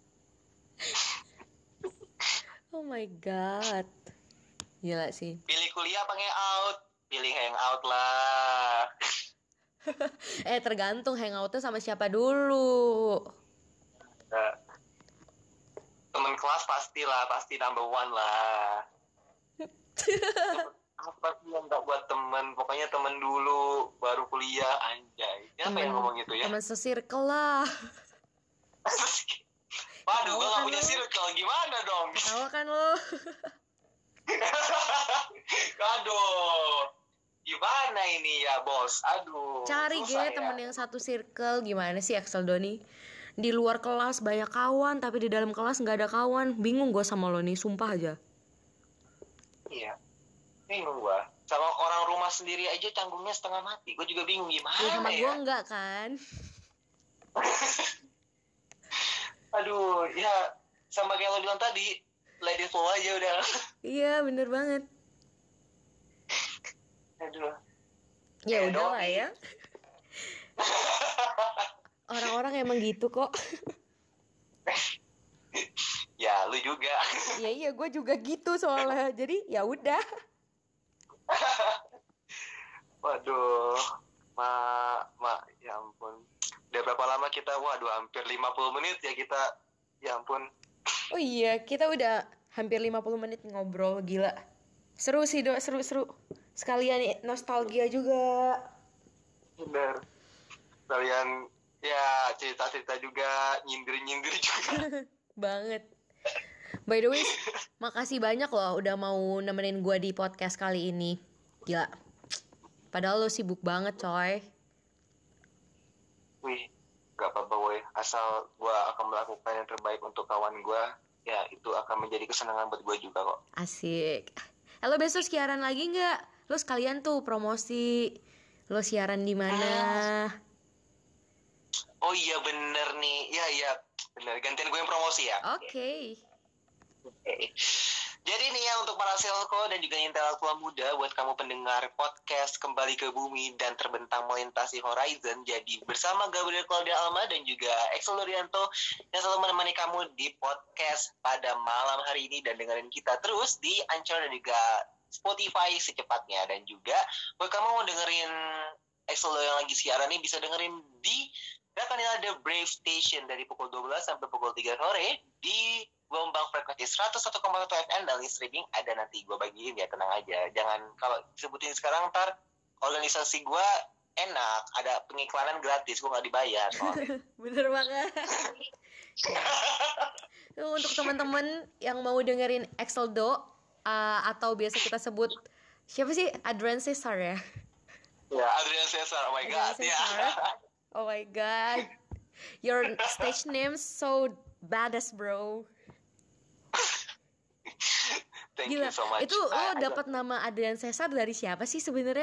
Oh my god, gila sih. Pilih kuliah apa hangout? Pilih hangout lah. Eh tergantung hangoutnya sama siapa dulu. Nah, temen kelas pasti lah, pasti number one lah. Apa sih yang nggak buat temen? Pokoknya temen dulu, baru kuliah, anjay. Siapa yang ngomong gitu ya? Temen sesirkel lah. Waduh, gue Tahu gak kan punya lo? circle, gimana dong? Tahu kan lo? Aduh, gimana ini ya bos? Aduh, Cari susah gue ya. temen yang satu circle. Gimana sih Axel Doni? Di luar kelas banyak kawan, tapi di dalam kelas gak ada kawan. Bingung gue sama lo nih, sumpah aja. Iya, bingung gue. Sama orang rumah sendiri aja canggungnya setengah mati. Gue juga bingung gimana Ya sama ya. gue enggak kan? Aduh, ya sama kayak lo bilang tadi, let it flow aja udah. Iya bener banget. Aduh. Ya Eh, udah lah Doi. ya. Orang-orang emang gitu kok. Ya, lu juga. Ya iya gue juga gitu soalnya. Jadi ya udah. Waduh, ma, ma, ya ampun. Udah berapa lama kita? Waduh, hampir lima puluh menit ya kita. Ya ampun. Oh iya, kita udah hampir lima puluh menit ngobrol, gila. Seru sih, Do, seru-seru. Sekalian nih, nostalgia juga. Bener. Kalian ya cerita-cerita juga, nyindir-nyindir juga. Banget. By the way, makasih banyak loh udah mau nemenin gue di podcast kali ini. Gila. Padahal lo sibuk banget, coy. Wih, gak apa-apa woy. Asal gue akan melakukan yang terbaik untuk kawan gue, ya itu akan menjadi kesenangan buat gue juga kok. Asik. Eh, lo besok siaran lagi nggak? Lo sekalian tuh promosi. Lo siaran di mana? Oh iya bener nih. Ya iya bener. Gantian gue yang promosi ya. Oke. Okay. Oke. Jadi nih ya untuk para selko dan juga intelektual muda, buat kamu pendengar podcast Kembali ke Bumi dan Terbentang Melintasi Horizon, jadi bersama Gabriel Claudia Alma dan juga Axel Dorianto yang selalu menemani kamu di podcast pada malam hari ini, dan dengerin kita terus di Anchor dan juga Spotify secepatnya. Dan juga buat kamu mau dengerin Axel yang lagi siaran nih, bisa dengerin di Rakanila The Brave Station dari pukul dua belas sampai pukul tiga sore di gelombang frekuensi seratus satu koma satu F M, dan link streaming ada nanti gue bagiin ya, tenang aja. Jangan kalau disebutin sekarang ntar organisasi gue enak, ada pengiklanan gratis, gue nggak dibayar soalnya. Bener banget. Ya. Untuk teman-teman yang mau dengerin Exceldo uh, atau biasa kita sebut siapa sih, Adrian Cesar ya? Ya, Adrian Cesar, oh my god. Adrian Ya. Cesar. Oh my god, your stage name so badass bro. Thank Gila, you so much. itu lo Ah, dapat nama Adrian Cesar dari siapa sih sebenarnya?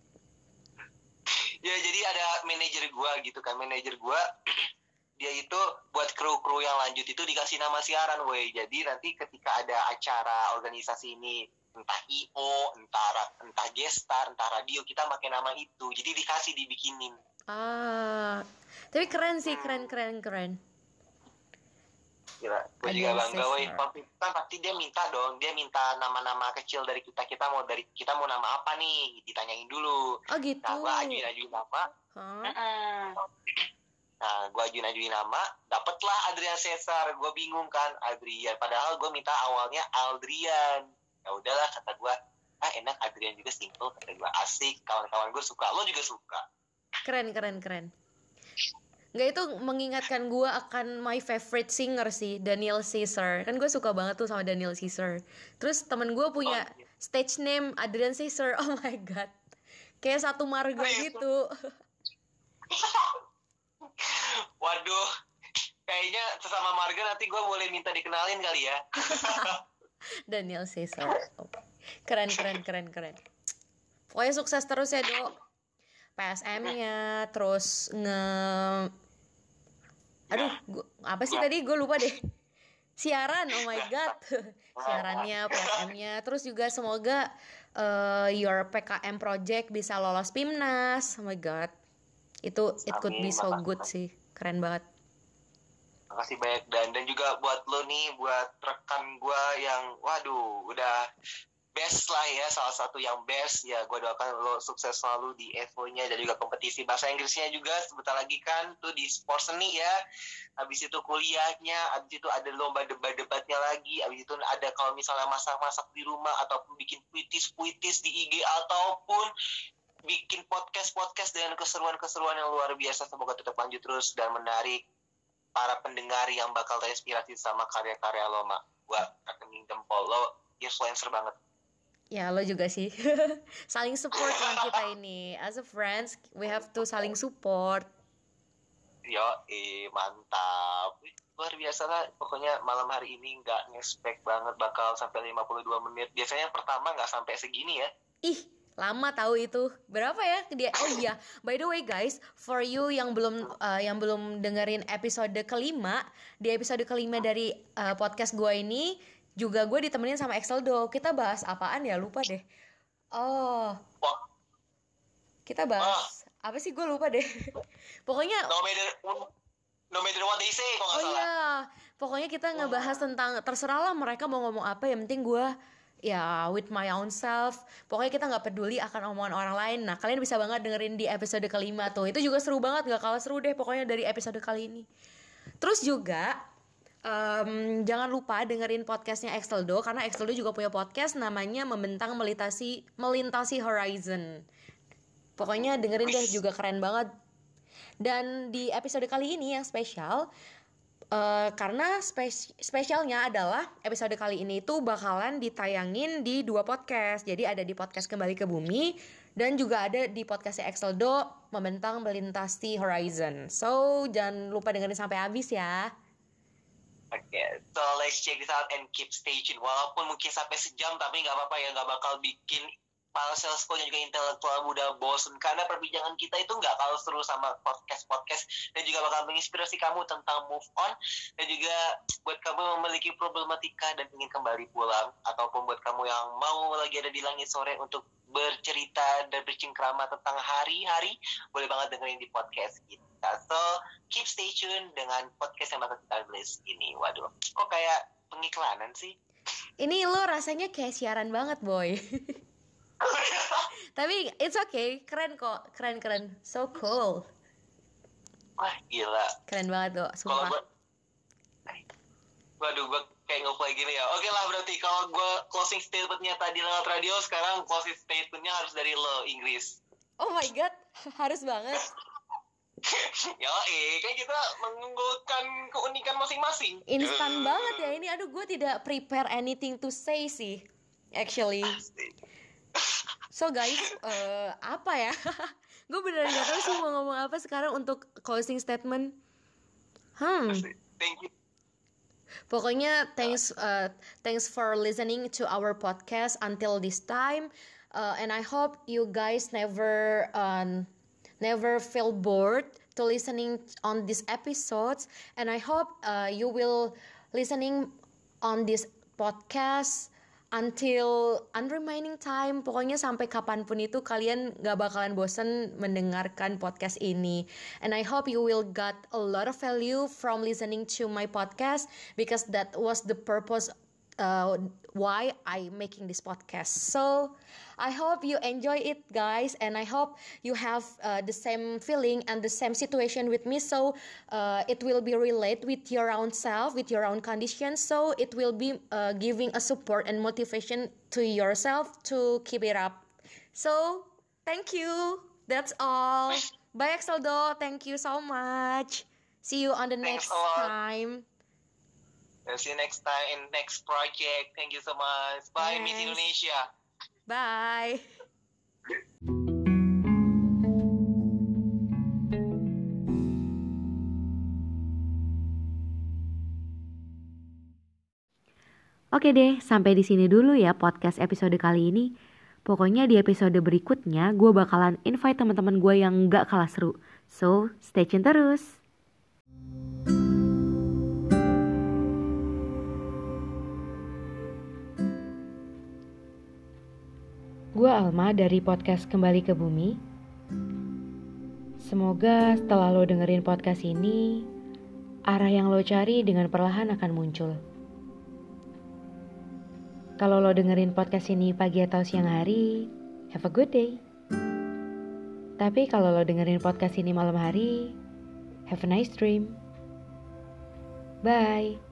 Ya jadi ada manajer gue gitu kan, manajer gue dia itu buat kru-kru yang lanjut itu dikasih nama siaran, woi. Jadi nanti ketika ada acara organisasi ini, entah I O, entah entah gestar, entah radio, kita pakai nama itu. Jadi dikasih dibikinin. Ah, tapi keren sih, keren keren keren. Gila, gue juga bangga, woi. Kan pasti dia minta dong, dia minta nama-nama kecil dari kita. Kita mau dari kita mau nama apa nih? Ditanyain dulu. Oh gitu. Nah, gue ajuin ajuin nama. Huh? Nah, gue ajuin ajuin nama, dapetlah Adrian Cesar. Gue bingung kan, Adrian. Padahal gue minta awalnya Aldrian. Ya udahlah, kata gue, ah enak Adrian juga, simple. Kata gue, asik. Kawan-kawan gue suka, lo juga suka. Keren keren keren. Nggak, itu mengingatkan gue akan my favorite singer sih, Daniel Caesar. Kan gue suka banget tuh sama Daniel Caesar. Terus temen gue punya Oh, iya. stage name Adrian Caesar. Oh my god, kayak satu marga Oh, iya. gitu. Waduh, kayaknya sesama marga nanti gue boleh minta dikenalin kali ya. Daniel Caesar. Oh. Keren keren keren keren. Pokoknya sukses terus ya, Dok. P S M-nya terus nge Aduh, gua, apa sih Ya. tadi? Gue lupa deh. siaran, oh my god. Siarannya, P S M-nya. Terus juga semoga uh, your P K M project bisa lolos PIMNAS. Oh my god. Itu it could be so good sih. Keren banget. Makasih banyak Dan dan juga buat lo nih, buat rekan gue yang waduh udah best lah ya, salah satu yang best ya. Gue doakan lo sukses selalu di Evo-nya dan juga kompetisi bahasa Inggrisnya juga sebentar lagi kan tuh di sport seni ya. Habis itu kuliahnya, habis itu ada lomba debat-debatnya lagi, habis itu ada kalau misalnya masak-masak di rumah ataupun bikin puitis-puitis di I G ataupun bikin podcast-podcast dengan keseruan-keseruan yang luar biasa. Semoga tetap lanjut terus dan menarik para pendengar yang bakal terinspirasi sama karya-karya lo, Mak. Gue rekening jempol, lo influencer banget. Ya, lo juga sih. Saling support lah kita ini. As a friends, we have to saling support. Yo, eh, mantap. Luar biasa lah. Pokoknya malam hari ini nggak nge-expect banget bakal sampai lima puluh dua menit. Biasanya pertama nggak sampai segini ya. Ih, lama tahu itu. Berapa ya dia? Oh iya, by the way guys, for you yang belum uh, yang belum dengerin episode kelima, di episode kelima dari uh, podcast gue ini juga gue ditemenin sama Exceldo. Kita bahas apaan ya? Lupa deh. Oh. Wah. Kita bahas Wah. apa sih? Gue lupa deh. Pokoknya no matter, no matter what they say kok nggak oh salah. iya. Pokoknya kita ngebahas tentang terserah lah mereka mau ngomong apa, yang penting gue ya with my own self. Pokoknya kita nggak peduli akan omongan orang lain. Nah, kalian bisa banget dengerin di episode kelima tuh. Itu juga seru banget, nggak kalah seru deh pokoknya dari episode kali ini. Terus juga Um, jangan lupa dengerin podcastnya Exceldo, karena Exceldo juga punya podcast namanya Membentang Melintasi Melintasi Horizon. Pokoknya dengerin deh, juga keren banget. Dan di episode kali ini yang spesial, uh, karena spes- spesialnya adalah episode kali ini tuh bakalan ditayangin di dua podcast. Jadi ada di podcast Kembali ke Bumi dan juga ada di podcastnya Exceldo Membentang Melintasi Horizon. So jangan lupa dengerin sampai habis ya. Oke, okay, so let's check this out and keep stay tune. Walaupun mungkin sampai sejam, tapi nggak apa-apa ya, nggak bakal bikin para salesco dan juga intelektual muda bosen. Karena perbincangan kita itu nggak kalah seru sama podcast-podcast, dan juga bakal menginspirasi kamu tentang move on, dan juga buat kamu memiliki problematika dan ingin kembali pulang, ataupun buat kamu yang mau lagi ada di langit sore untuk bercerita dan bercengkrama tentang hari-hari, boleh banget dengerin di podcast kita. So, keep stay tune dengan podcast yang bakal kita rilis ini. Waduh, kok kayak pengiklanan sih? Ini lo rasanya kayak siaran banget, boy. Tapi it's okay, keren kok, keren-keren, so cool. Wah, gila. Keren banget, loh, sumpah. Gua, waduh, gue kayak nge-play gini ya. Oke lah, berarti kalau gue closing statementnya tadi lewat radio, sekarang closing statementnya harus dari lo, Inggris. Oh my god, harus banget. Ya, eh, kan kita mengunggulkan keunikan masing-masing. Instan uh. banget ya ini. Aduh, gue tidak prepare anything to say sih, actually. So guys, uh, apa ya? Gue beneran gak tahu sih mau ngomong apa sekarang untuk closing statement. Hmm. Thank you. Pokoknya thanks, uh, thanks for listening to our podcast until this time, uh, and I hope you guys never. Um, Never feel bored to listening on these episodes, and I hope uh, you will listening on this podcast until unremaining time. Pokoknya sampai kapanpun itu kalian gak bakalan bosan mendengarkan podcast ini. And I hope you will get a lot of value from listening to my podcast, because that was the purpose uh, why I making this podcast. So I hope you enjoy it, guys, and I hope you have uh, the same feeling and the same situation with me, so uh, it will be relate with your own self, with your own condition, so it will be uh, giving a support and motivation to yourself to keep it up. So thank you, that's all. Bye Exceldo, thank you so much. See you on the Thanks next time. I'll see you next time in next project. Thank you so much. Bye, Yes. Miss Indonesia. Bye. Oke deh, sampai di sini dulu ya podcast episode kali ini. Pokoknya di episode berikutnya gue bakalan invite teman-teman gue yang gak kalah seru. So, stay tune terus. Gue Alma dari podcast Kembali ke Bumi. Semoga setelah lo dengerin podcast ini, arah yang lo cari dengan perlahan akan muncul. Kalau lo dengerin podcast ini pagi atau siang hari, have a good day. Tapi kalau lo dengerin podcast ini malam hari, have a nice dream. Bye.